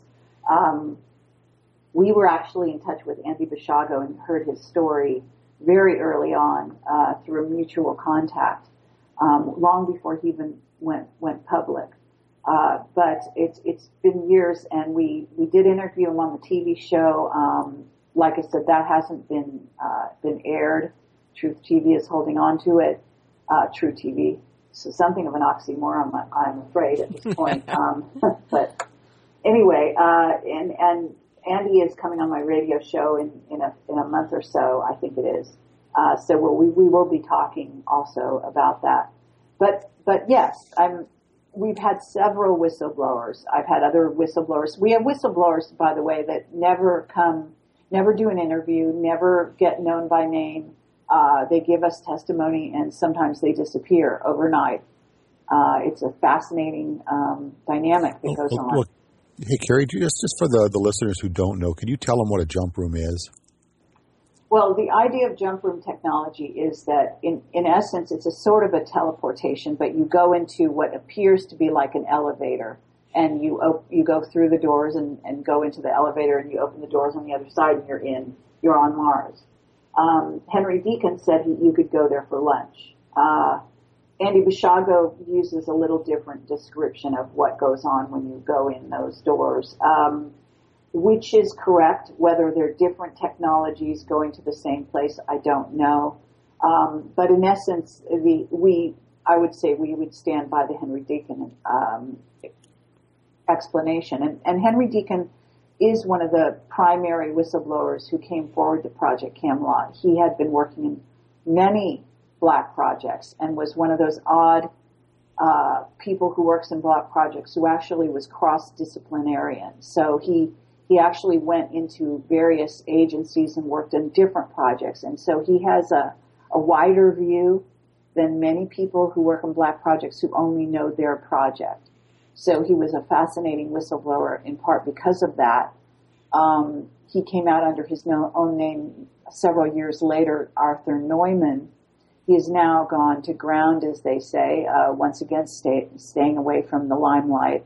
We were actually in touch with Andy Basiago and heard his story very early on through a mutual contact, long before he even went public. But it's been years, and we did interview him on the TV show. Like I said, that hasn't been aired. Truth TV is holding on to it. True TV, so something of an oxymoron, I'm afraid, at this point. But anyway, and Andy is coming on my radio show in a month or so, I think it is. So we will be talking also about that. But yes, we've had several whistleblowers. I've had other whistleblowers. We have whistleblowers, by the way, that never do an interview, never get known by name. They give us testimony, and sometimes they disappear overnight. It's a fascinating dynamic that goes on. Well, hey, Carrie, just for the listeners who don't know, can you tell them what a jump room is? Well, the idea of jump room technology is that, in essence, it's a sort of a teleportation, but you go into what appears to be like an elevator, and you go through the doors and go into the elevator, and you open the doors on the other side, and you're on Mars. Henry Deacon said you could go there for lunch. Andy Basiago uses a little different description of what goes on when you go in those doors, which is correct. Whether they're different technologies going to the same place, I don't know. But in essence, I would say we would stand by the Henry Deacon explanation. And Henry Deacon is one of the primary whistleblowers who came forward to Project Camelot. He had been working in many black projects and was one of those odd people who works in black projects who actually was cross-disciplinarian. So he actually went into various agencies and worked in different projects. And so he has a wider view than many people who work in black projects who only know their project. So he was a fascinating whistleblower in part because of that. He came out under his own name several years later, Arthur Neumann. He has now gone to ground, as they say, once again staying away from the limelight.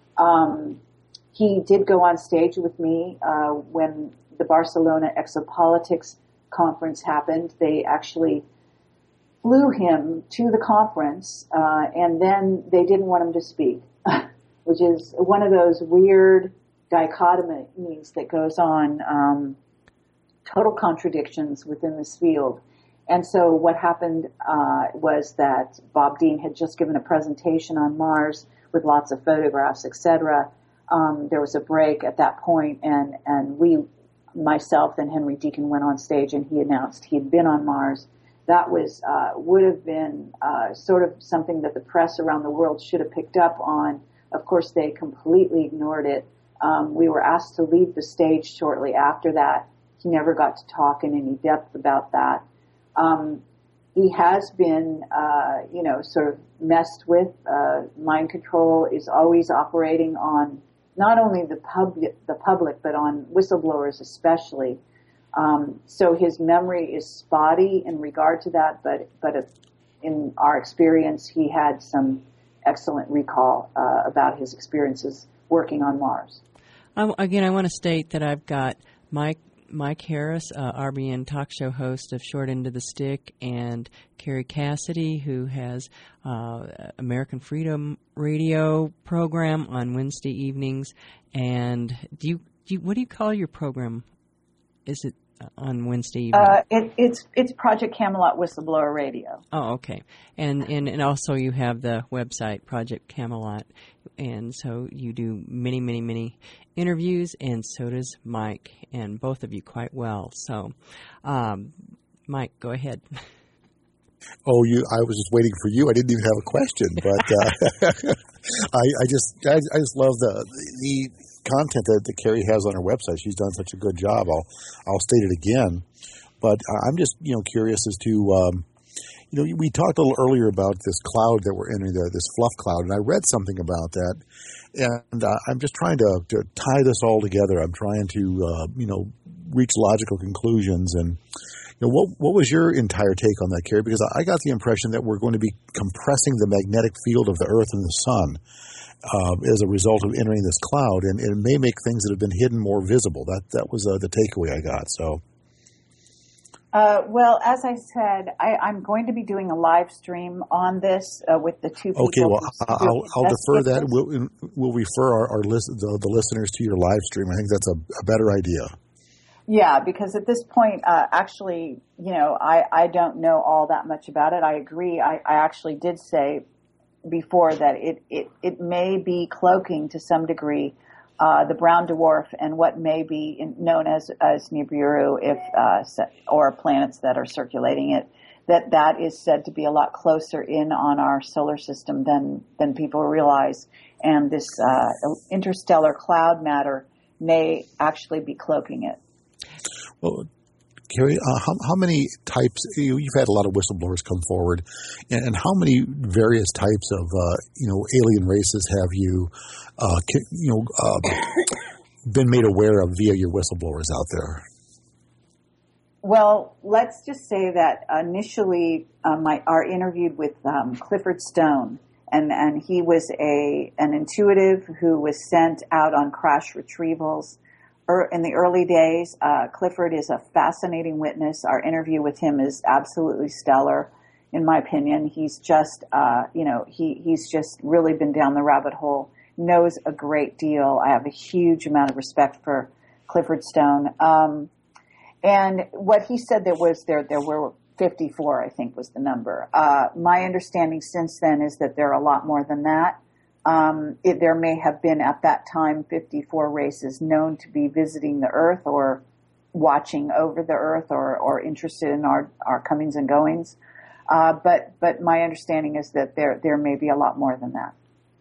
He did go on stage with me when the Barcelona Exopolitics conference happened. They actually flew him to the conference, and then they didn't want him to speak, which is one of those weird dichotomies that goes on, total contradictions within this field. And so what happened was that Bob Dean had just given a presentation on Mars with lots of photographs, etc. There was a break at that point, and myself and Henry Deacon went on stage, and he announced he had been on Mars. That would have been sort of something that the press around the world should have picked up on, Of course, they completely ignored it. We were asked to leave the stage shortly after that. He never got to talk in any depth about that. He has been, sort of messed with. Mind control is always operating on not only the public, but on whistleblowers especially. So his memory is spotty in regard to that, but in our experience, he had some excellent recall about his experiences working on Mars. Again, I want to state that I've got Mike Harris, RBN talk show host of Short End of the Stick, and Carrie Cassidy, who has American Freedom Radio program on Wednesday evenings. And what do you call your program? Is it on Wednesday evening? It's Project Camelot Whistleblower Radio. Oh, okay. And also you have the website Project Camelot, and so you do many, many, many interviews, and so does Mike, and both of you quite well. So, Mike, go ahead. Oh, I was just waiting for you. I didn't even have a question, but I just love the content that Carrie has on her website. She's done such a good job. I'll state it again, but I'm just curious as to we talked a little earlier about this cloud that we're entering, this fluff cloud, and I read something about that, and I'm just trying to tie this all together. I'm trying to reach logical conclusions. And what was your entire take on that, Carrie? Because I got the impression that we're going to be compressing the magnetic field of the Earth and the Sun as a result of entering this cloud, and it may make things that have been hidden more visible. That was the takeaway I got. So, well, as I said, I'm going to be doing a live stream on this with the two people. Okay, well, I'll defer that. We'll refer the listeners to your live stream. I think that's a better idea. Yeah, because at this point, actually, I don't know all that much about it. I agree. I actually did say before that it may be cloaking to some degree the brown dwarf and what may be known as Nibiru, or planets that are circulating it. That is said to be a lot closer in on our solar system than people realize, and this interstellar cloud matter may actually be cloaking it. Well, Carrie, how many types? You've had a lot of whistleblowers come forward, and how many various types of alien races have you been made aware of via your whistleblowers out there? Well, let's just say that initially I interviewed with Clifford Stone, and he was an intuitive who was sent out on crash retrievals. In the early days, Clifford is a fascinating witness. Our interview with him is absolutely stellar, in my opinion. He's just, he's just really been down the rabbit hole, knows a great deal. I have a huge amount of respect for Clifford Stone. And what he said there were 54, I think was the number. My understanding since then is that there are a lot more than that. There may have been at that time 54 races known to be visiting the Earth or watching over the Earth or interested in our comings and goings. But my understanding is that there may be a lot more than that.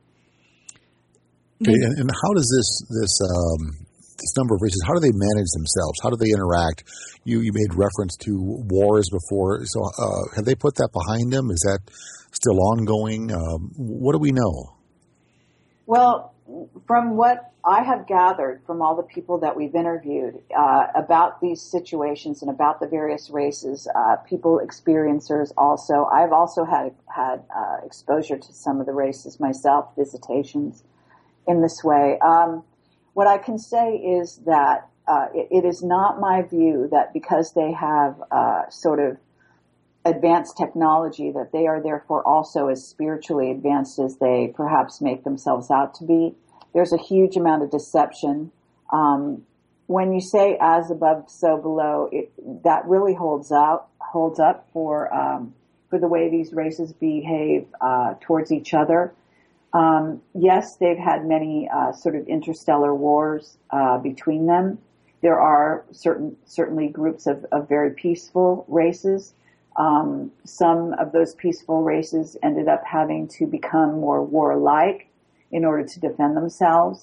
Okay, and how does this number of races, how do they manage themselves? How do they interact? You made reference to wars before, so have they put that behind them? Is that still ongoing? What do we know? Well, from what I have gathered from all the people that we've interviewed about these situations and about the various races, people experiencers also, I've also had exposure to some of the races myself, visitations in this way. What I can say is that it is not my view that because they have sort of advanced technology that they are therefore also as spiritually advanced as they perhaps make themselves out to be. There's a huge amount of deception. When you say as above, so below, that really holds up for the way these races behave towards each other. Yes, they've had many sort of interstellar wars between them. There are certainly groups of very peaceful races. Some of those peaceful races ended up having to become more warlike in order to defend themselves.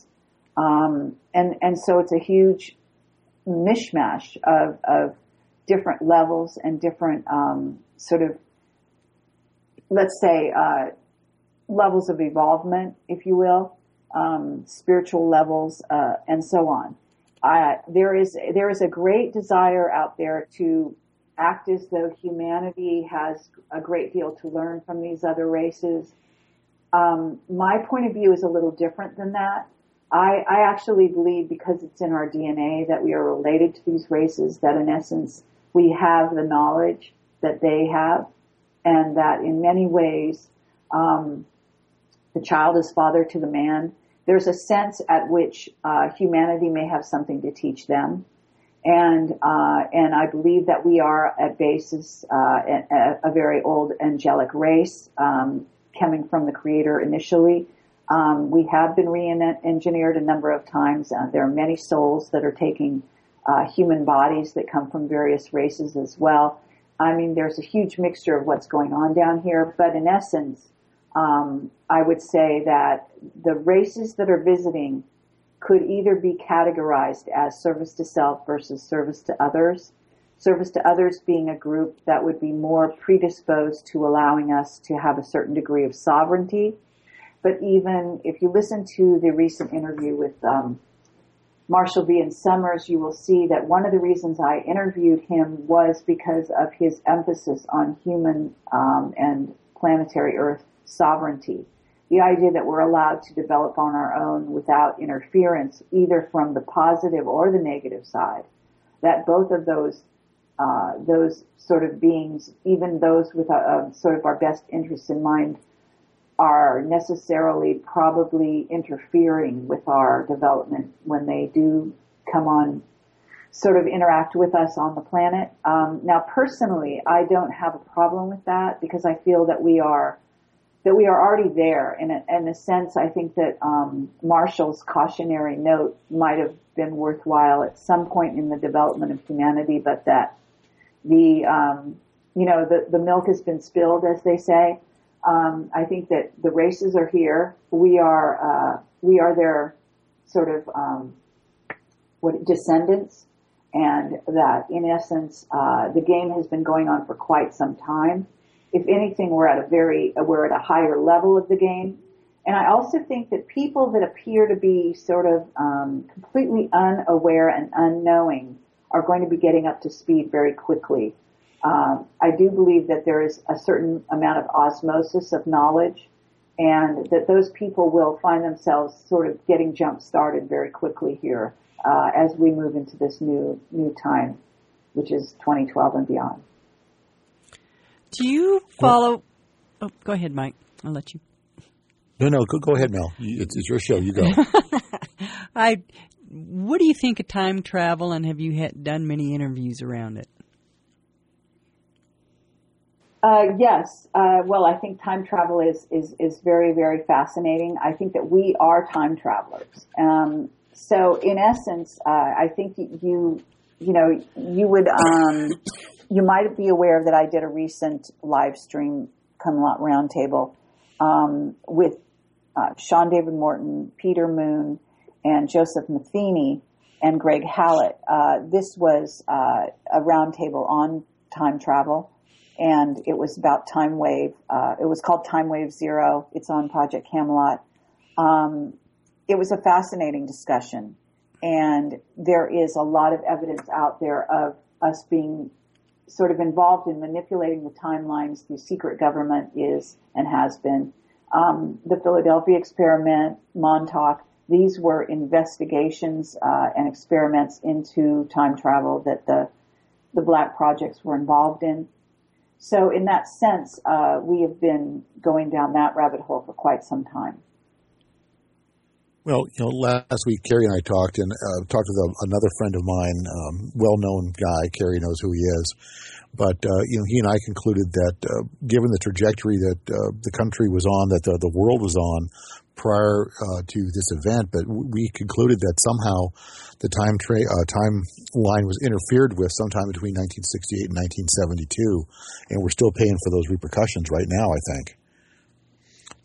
And so it's a huge mishmash of different levels and different sort of, let's say, levels of evolvement, if you will, spiritual levels, and so on. There is a great desire out there to act as though humanity has a great deal to learn from these other races. My point of view is a little different than that. I actually believe, because it's in our DNA, that we are related to these races, that in essence we have the knowledge that they have, and that in many ways the child is father to the man. There's a sense at which humanity may have something to teach them. And I believe that we are at basis a very old angelic race, coming from the Creator initially. We have been re-engineered a number of times. There are many souls that are taking human bodies that come from various races as well. I mean, there's a huge mixture of what's going on down here. But in essence, I would say that the races that are visiting could either be categorized as service to self versus service to others. Service to others being a group that would be more predisposed to allowing us to have a certain degree of sovereignty. But even if you listen to the recent interview with Marshall V. and Summers, you will see that one of the reasons I interviewed him was because of his emphasis on human and planetary Earth sovereignty. The idea that we're allowed to develop on our own without interference, either from the positive or the negative side. That both of those sort of beings, even those with sort of our best interests in mind, are necessarily probably interfering with our development when they do come on, sort of interact with us on the planet. Now, personally, I don't have a problem with that, because I feel that we are already there. In a sense, I think that Marshall's cautionary note might have been worthwhile at some point in the development of humanity, but that the milk has been spilled, as they say. I think that the races are here. We are their sort of descendants, and that in essence the game has been going on for quite some time. If anything, we're at a higher level of the game. And I also think that people that appear to be sort of completely unaware and unknowing are going to be getting up to speed very quickly. I do believe that there is a certain amount of osmosis of knowledge, and that those people will find themselves sort of getting jump-started very quickly here as we move into this new time, which is 2012 and beyond. Do you follow... Oh, go ahead, Mike. I'll let you... No, go ahead, Mel. It's your show. You go. What do you think of time travel, and have you done many interviews around it? Yes. Well, I think time travel is very, very fascinating. I think that we are time travelers. So in essence, I think you would, you might be aware that I did a recent live stream Camelot Roundtable, with, Sean David Morton, Peter Moon, and Joseph Matheny, and Greg Hallett. This was, a roundtable on time travel. And it was about Time Wave. It was called Time Wave Zero. It's on Project Camelot. It was a fascinating discussion. And there is a lot of evidence out there of us being sort of involved in manipulating the timelines. The secret government is and has been. The Philadelphia experiment, Montauk, these were investigations and experiments into time travel that the Black Projects were involved in. So in that sense, we have been going down that rabbit hole for quite some time. Well, last week Carrie and I talked with another friend of mine, well-known guy. Carrie knows who he is. But, he and I concluded that given the trajectory that the country was on, that the world was on prior to this event, but we concluded that somehow the timeline was interfered with sometime between 1968 and 1972, and we're still paying for those repercussions right now, I think.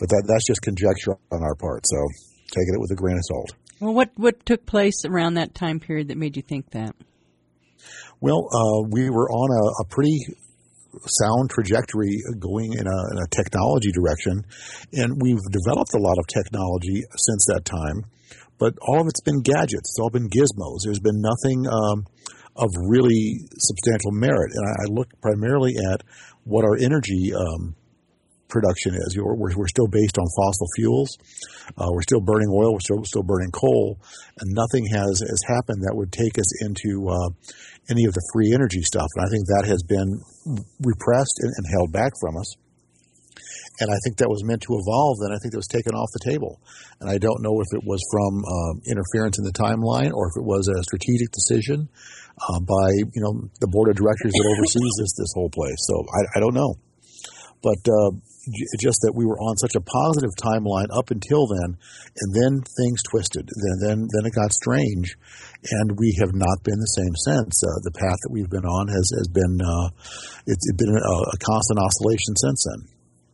But that's just conjecture on our part, so taking it with a grain of salt. Well, what took place around that time period that made you think that? Well, we were on a pretty sound trajectory going in a technology direction, and we've developed a lot of technology since that time, but all of it's been gadgets. It's all been gizmos. There's been nothing of really substantial merit, and I look primarily at what our energy production is. We're still based on fossil fuels. We're still burning oil. We're still burning coal, and nothing has happened that would take us into any of the free energy stuff. And I think that has been repressed and held back from us. And I think that was meant to evolve, and I think that was taken off the table. And I don't know if it was from interference in the timeline or if it was a strategic decision by the board of directors that oversees this whole place. So I don't know. But just that we were on such a positive timeline up until then, and then things twisted. Then it got strange, and we have not been the same since. The path that we've been on has been it's been a constant oscillation since then.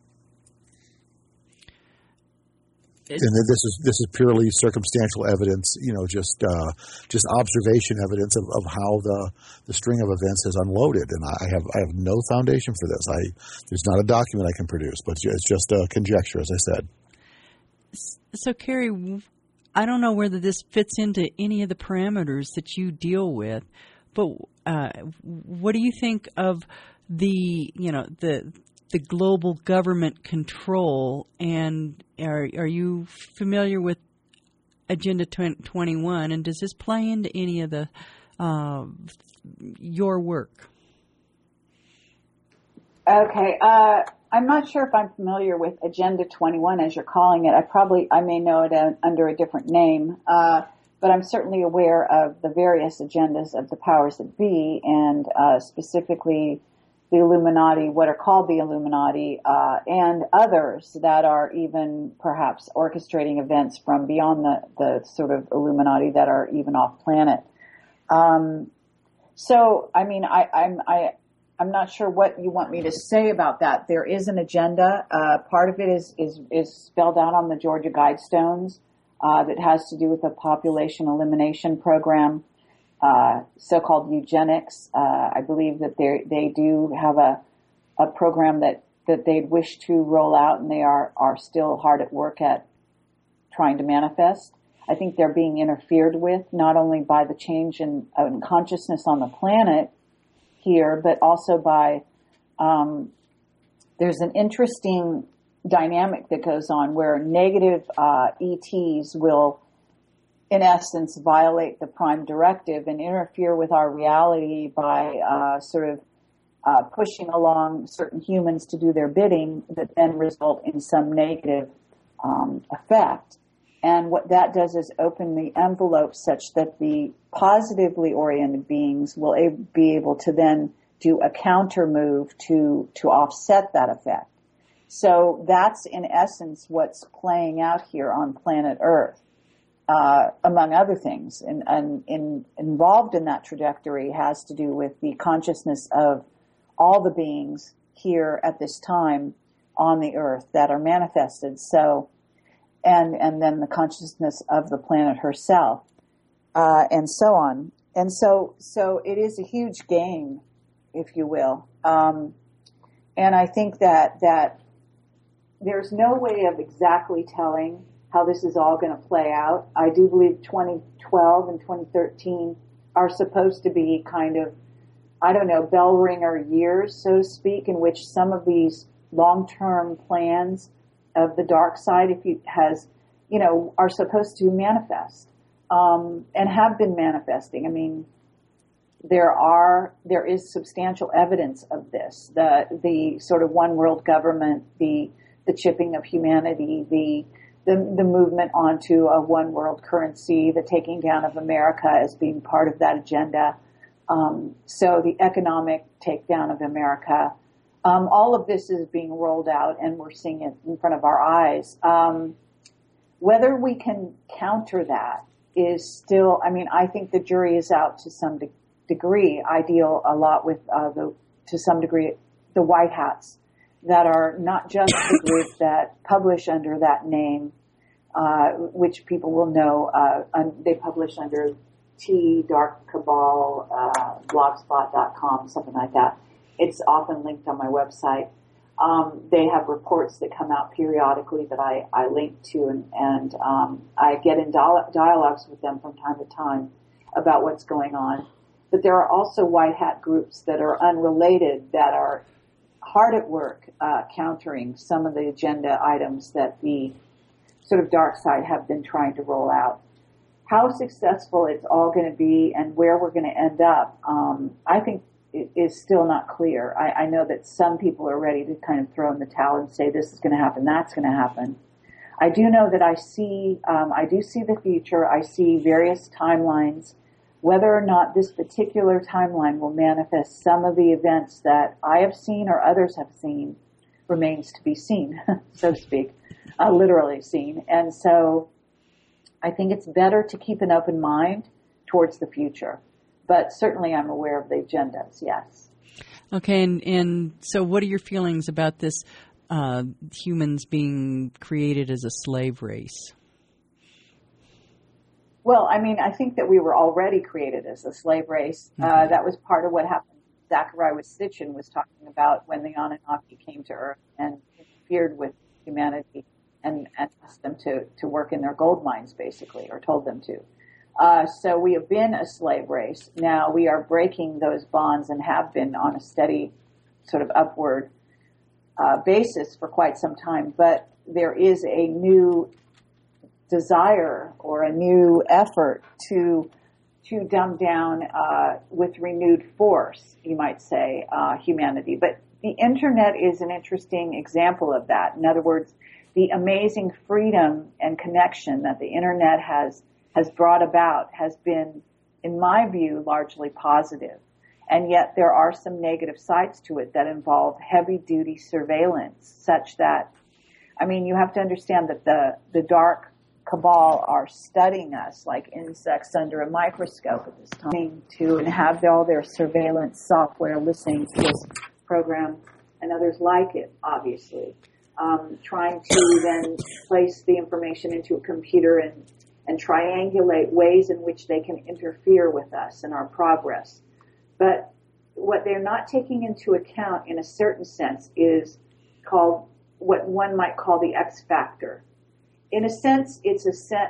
And this is purely circumstantial evidence, just observation evidence of how the string of events has unloaded. And I have no foundation for this. There's not a document I can produce, but it's just a conjecture, as I said. So, Kerry, I don't know whether this fits into any of the parameters that you deal with, but what do you think of the global government control, and are you familiar with Agenda 21, and does this play into any of the your work? Okay, I'm not sure if I'm familiar with Agenda 21 as you're calling it. I may know it under a different name, but I'm certainly aware of the various agendas of the powers that be, and specifically the Illuminati, what are called the Illuminati, and others that are even perhaps orchestrating events from beyond the sort of Illuminati that are even off planet. So, I mean, I'm not sure what you want me to say about that. There is an agenda. Part of it is spelled out on the Georgia Guidestones, that has to do with the population elimination program. So-called eugenics. I believe that they do have a program that they'd wish to roll out, and they are still hard at work at trying to manifest. I think they're being interfered with not only by the change in consciousness on the planet here, but also by there's an interesting dynamic that goes on where negative ETs will, in essence, violate the prime directive and interfere with our reality by pushing along certain humans to do their bidding that then result in some negative effect. And what that does is open the envelope such that the positively oriented beings will be able to then do a counter move to offset that effect. So that's in essence what's playing out here on planet Earth. Among other things, and involved in that trajectory has to do with the consciousness of all the beings here at this time on the earth that are manifested. So, and then the consciousness of the planet herself, and so on. And so it is a huge game, if you will. And I think that there's no way of exactly telling how this is all going to play out. I do believe 2012 and 2013 are supposed to be kind of, bell ringer years, so to speak, in which some of these long-term plans of the dark side, are supposed to manifest, and have been manifesting. I mean, there is substantial evidence of this. The sort of one world government, the chipping of humanity, the movement onto a one world currency, the taking down of America as being part of that agenda. So the economic takedown of America, all of this is being rolled out, and we're seeing it in front of our eyes. Whether we can counter that is still, I think the jury is out to some degree. I deal a lot with, to some degree, the white hats that are not just the group that publish under that name, which people will know. They publish under T Dark Cabal, blogspot.com, something like that. It's often linked on my website. They have reports that come out periodically that I link to, and I get in dialogues with them from time to time about what's going on. But there are also white hat groups that are unrelated that are hard at work countering some of the agenda items that the sort of dark side have been trying to roll out. How successful it's all going to be and where we're going to end up, I think it is still not clear. I know that some people are ready to kind of throw in the towel and say this is going to happen, that's going to happen. I do know that I do see the future. I see various timelines. Whether or not this particular timeline will manifest some of the events that I have seen or others have seen remains to be seen, so to speak, literally seen. And so I think it's better to keep an open mind towards the future. But certainly I'm aware of the agendas, yes. Okay, and so what are your feelings about this humans being created as a slave race? Well, I mean, I think that we were already created as a slave race. Mm-hmm. That was part of what happened. Zecharia Sitchin was talking about when the Anunnaki came to Earth and interfered with humanity and asked them to work in their gold mines, basically, or told them to. So we have been a slave race. Now we are breaking those bonds and have been on a steady sort of upward basis for quite some time. But there is a new desire or a new effort to dumb down with renewed force, you might say, humanity. But the Internet is an interesting example of that. In other words, the amazing freedom and connection that the Internet has brought about has been, in my view, largely positive. And yet there are some negative sides to it that involve heavy-duty surveillance, such that, I mean, you have to understand that the dark cabal are studying us like insects under a microscope at this time, and have all their surveillance software listening to this program and others like it, obviously, trying to then place the information into a computer and triangulate ways in which they can interfere with us and our progress. But what they're not taking into account in a certain sense is called what one might call the X factor. In a sense, it's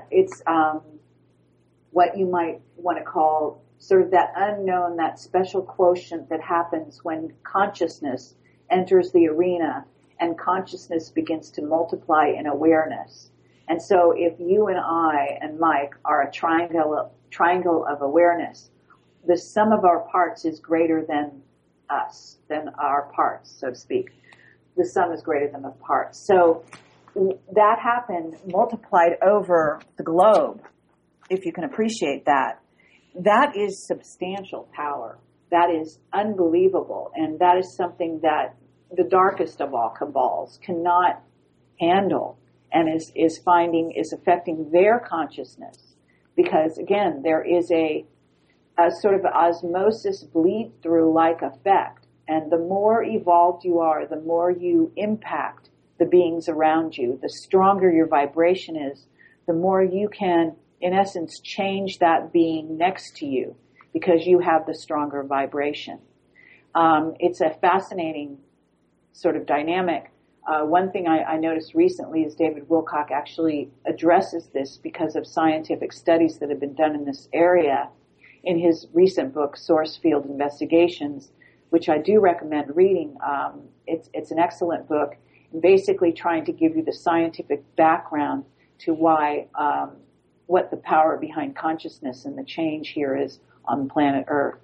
what you might want to call sort of that unknown, that special quotient that happens when consciousness enters the arena and consciousness begins to multiply in awareness. And so if you and I and Mike are a triangle of awareness, the sum of our parts is greater than us, than our parts, so to speak. The sum is greater than the parts. So that happened, multiplied over the globe, if you can appreciate that. That is substantial power. That is unbelievable. And that is something that the darkest of all cabals cannot handle, and is affecting their consciousness. Because again, there is a sort of osmosis bleed through like effect. And the more evolved you are, the more you impact the beings around you, the stronger your vibration is, the more you can, in essence, change that being next to you because you have the stronger vibration. It's a fascinating sort of dynamic. One thing I noticed recently is David Wilcock actually addresses this because of scientific studies that have been done in this area in his recent book, Source Field Investigations, which I do recommend reading. It's an excellent book, basically trying to give you the scientific background to why, what the power behind consciousness and the change here is on planet Earth.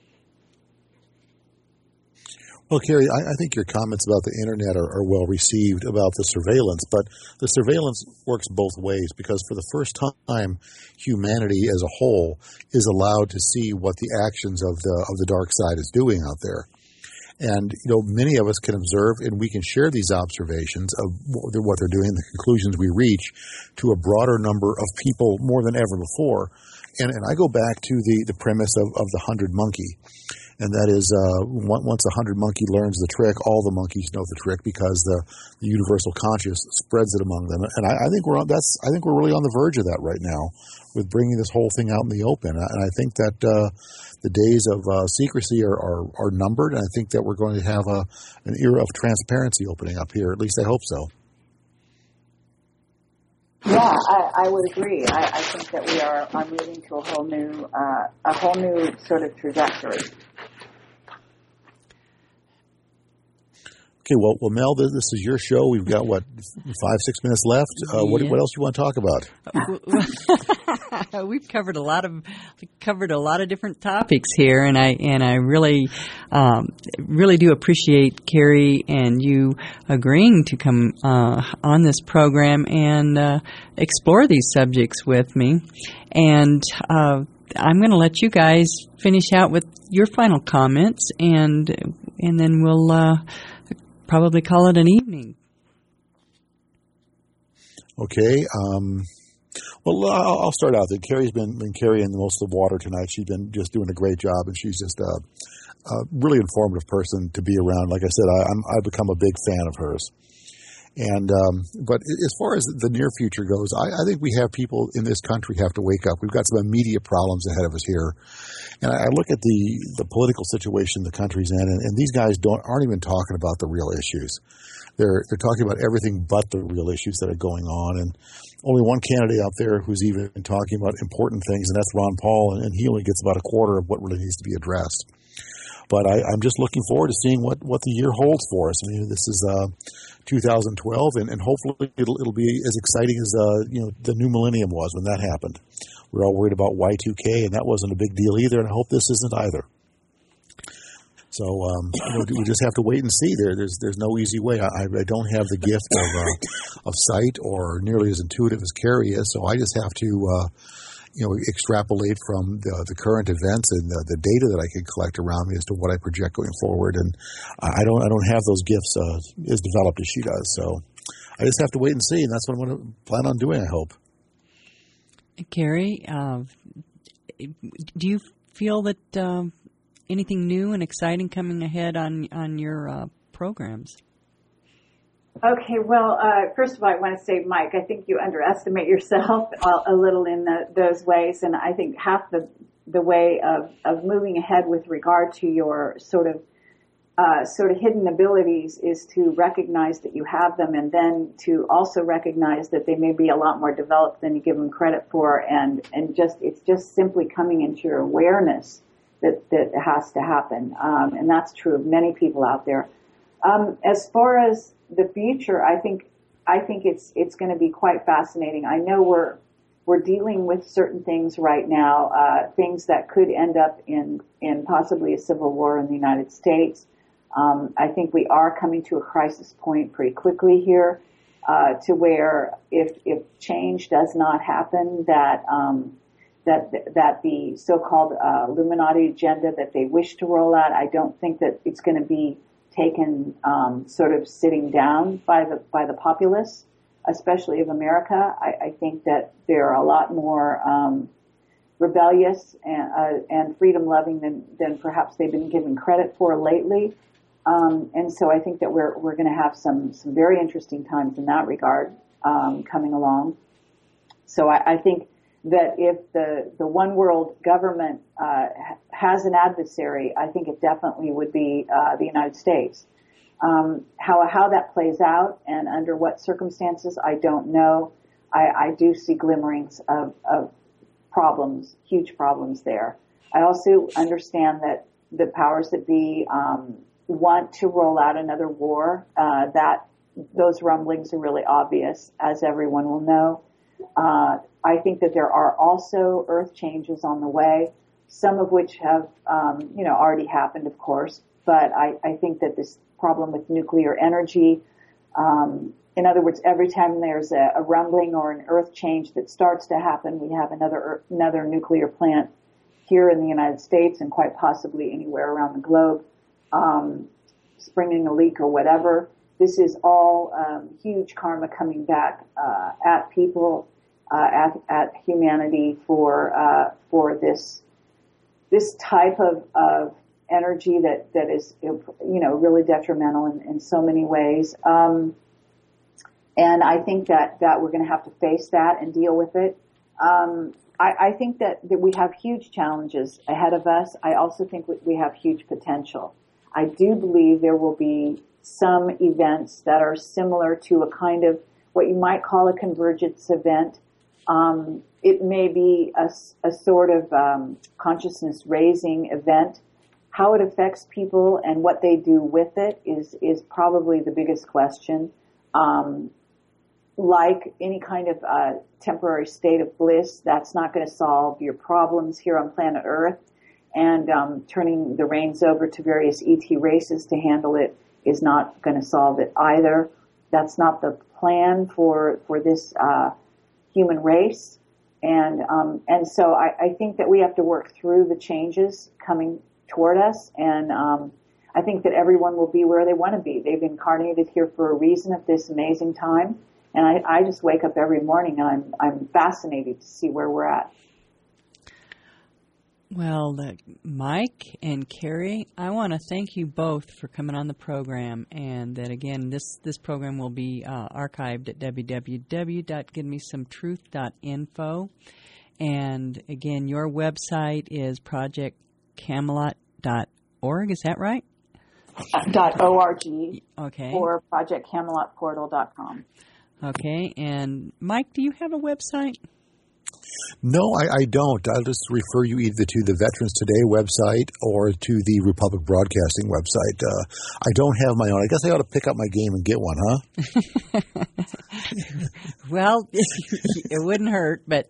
Well, Carrie, I think your comments about the Internet are well received about the surveillance, but the surveillance works both ways because for the first time, humanity as a whole is allowed to see what the actions of the dark side is doing out there. And, you know, many of us can observe and we can share these observations of what they're doing, the conclusions we reach to a broader number of people more than ever before. And I go back to the premise of the 100 monkey. and that is once 100 monkey learns the trick, all the monkeys know the trick because the universal conscious spreads it among them. And I think we're really on the verge of that right now, with bringing this whole thing out in the open. And I think that the days of secrecy are numbered, and I think that we're going to have an era of transparency opening up here. At least I hope so. Yeah, I would agree. I think that we are moving to a whole new sort of trajectory. Okay, well, Mel, this is your show. We've got 5-6 minutes left. What else do you want to talk about? We've covered a lot of different topics here, and I really do appreciate Carrie and you agreeing to come on this program and explore these subjects with me. And I'm going to let you guys finish out with your final comments, and then we'll probably call it an evening. Okay. Well, I'll start out. Carrie's been carrying most of the water tonight. She's been just doing a great job, and she's just a really informative person to be around. Like I said, I've become a big fan of hers. And but as far as the near future goes, I think we have people in this country have to wake up. We've got some immediate problems ahead of us here. And I look at the political situation the country's in, and these guys aren't even talking about the real issues. They're talking about everything but the real issues that are going on. And only one candidate out there who's even talking about important things, and that's Ron Paul, and he only gets about a quarter of what really needs to be addressed. But I'm just looking forward to seeing what the year holds for us. I mean, this is 2012, and hopefully it'll be as exciting as the new millennium was when that happened. We're all worried about Y2K, and that wasn't a big deal either, and I hope this isn't either. So we just have to wait and see. There's no easy way. I don't have the gift of sight or nearly as intuitive as Carrie is, so I just have to extrapolate from the current events and the data that I can collect around me as to what I project going forward. And I don't have those gifts as developed as she does. So I just have to wait and see, and that's what I'm going to plan on doing, I hope. Carrie, do you feel that anything new and exciting coming ahead on your programs? Okay, well, first of all, I want to say, Mike, I think you underestimate yourself a little in those ways, and I think half the way of moving ahead with regard to your sort of hidden abilities is to recognize that you have them, and then to also recognize that they may be a lot more developed than you give them credit for, and it's just simply coming into your awareness that has to happen, and that's true of many people out there. As far as the future, I think it's going to be quite fascinating. I know we're dealing with certain things right now, things that could end up in possibly a civil war in the United States. I think we are coming to a crisis point pretty quickly here, to where if change does not happen, that the so-called Illuminati agenda that they wish to roll out, I don't think that it's going to be taken sort of sitting down by the populace, especially of America. I think that they're a lot more rebellious and freedom-loving than perhaps they've been given credit for lately. And so I think that we're going to have some very interesting times in that regard coming along. So I think that if the one world government has an adversary, I think it definitely would be the United States. How that plays out and under what circumstances, I don't know. I do see glimmerings of problems, huge problems there. I also understand that the powers that be want to roll out another war. That those rumblings are really obvious, as everyone will know. I think that there are also earth changes on the way, some of which have, already happened, of course. But I think that this problem with nuclear energy, in other words, every time there's a rumbling or an earth change that starts to happen, we have another nuclear plant here in the United States and quite possibly anywhere around the globe, springing a leak or whatever. This is all huge karma coming back at people, at humanity for this type of energy that is, really detrimental in so many ways. And I think that we're going to have to face that and deal with it. I think that we have huge challenges ahead of us. I also think we have huge potential. I do believe there will be some events that are similar to a kind of what you might call a convergence event. It may be a sort of consciousness raising event. How it affects people and what they do with it is probably the biggest question. Like any kind of temporary state of bliss, that's not going to solve your problems here on planet Earth. And turning the reins over to various ET races to handle it is not going to solve it either. That's not the plan for this human race. And so I think that we have to work through the changes coming toward us. And I think that everyone will be where they want to be. They've incarnated here for a reason at this amazing time. And I just wake up every morning and I'm fascinated to see where we're at. Well, Mike and Carrie, I want to thank you both for coming on the program, and that, again, this program will be archived at www.givemesometruth.info. And, again, your website is projectcamelot.org, is that right? .org. Okay. Or projectcamelotportal.com. Okay, and Mike, do you have a website? No, I don't. I'll just refer you either to the Veterans Today website or to the Republic Broadcasting website. I don't have my own. I guess I ought to pick up my game and get one, huh? Well, it wouldn't hurt, but,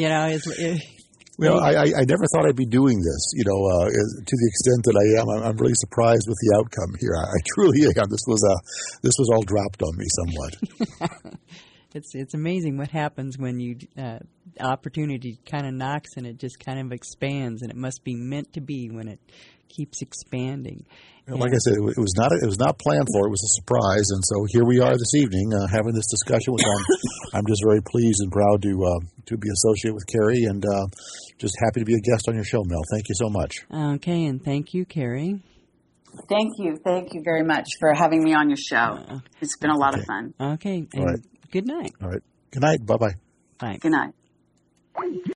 Well, I never thought I'd be doing this, to the extent that I am. I'm really surprised with the outcome here. I truly am. This was all dropped on me somewhat. It's amazing what happens when you opportunity kind of knocks and it just kind of expands, and it must be meant to be when it keeps expanding. Like I said, it was not planned for. It was a surprise, and so here we are this evening having this discussion, which I'm just very pleased and proud to be associated with Carrie, and just happy to be a guest on your show, Mel. Thank you so much. Okay, and thank you, Carrie. Thank you very much for having me on your show. It's been a lot of fun. Okay, and good night. All right. Good night. Bye-bye. Bye. Good night.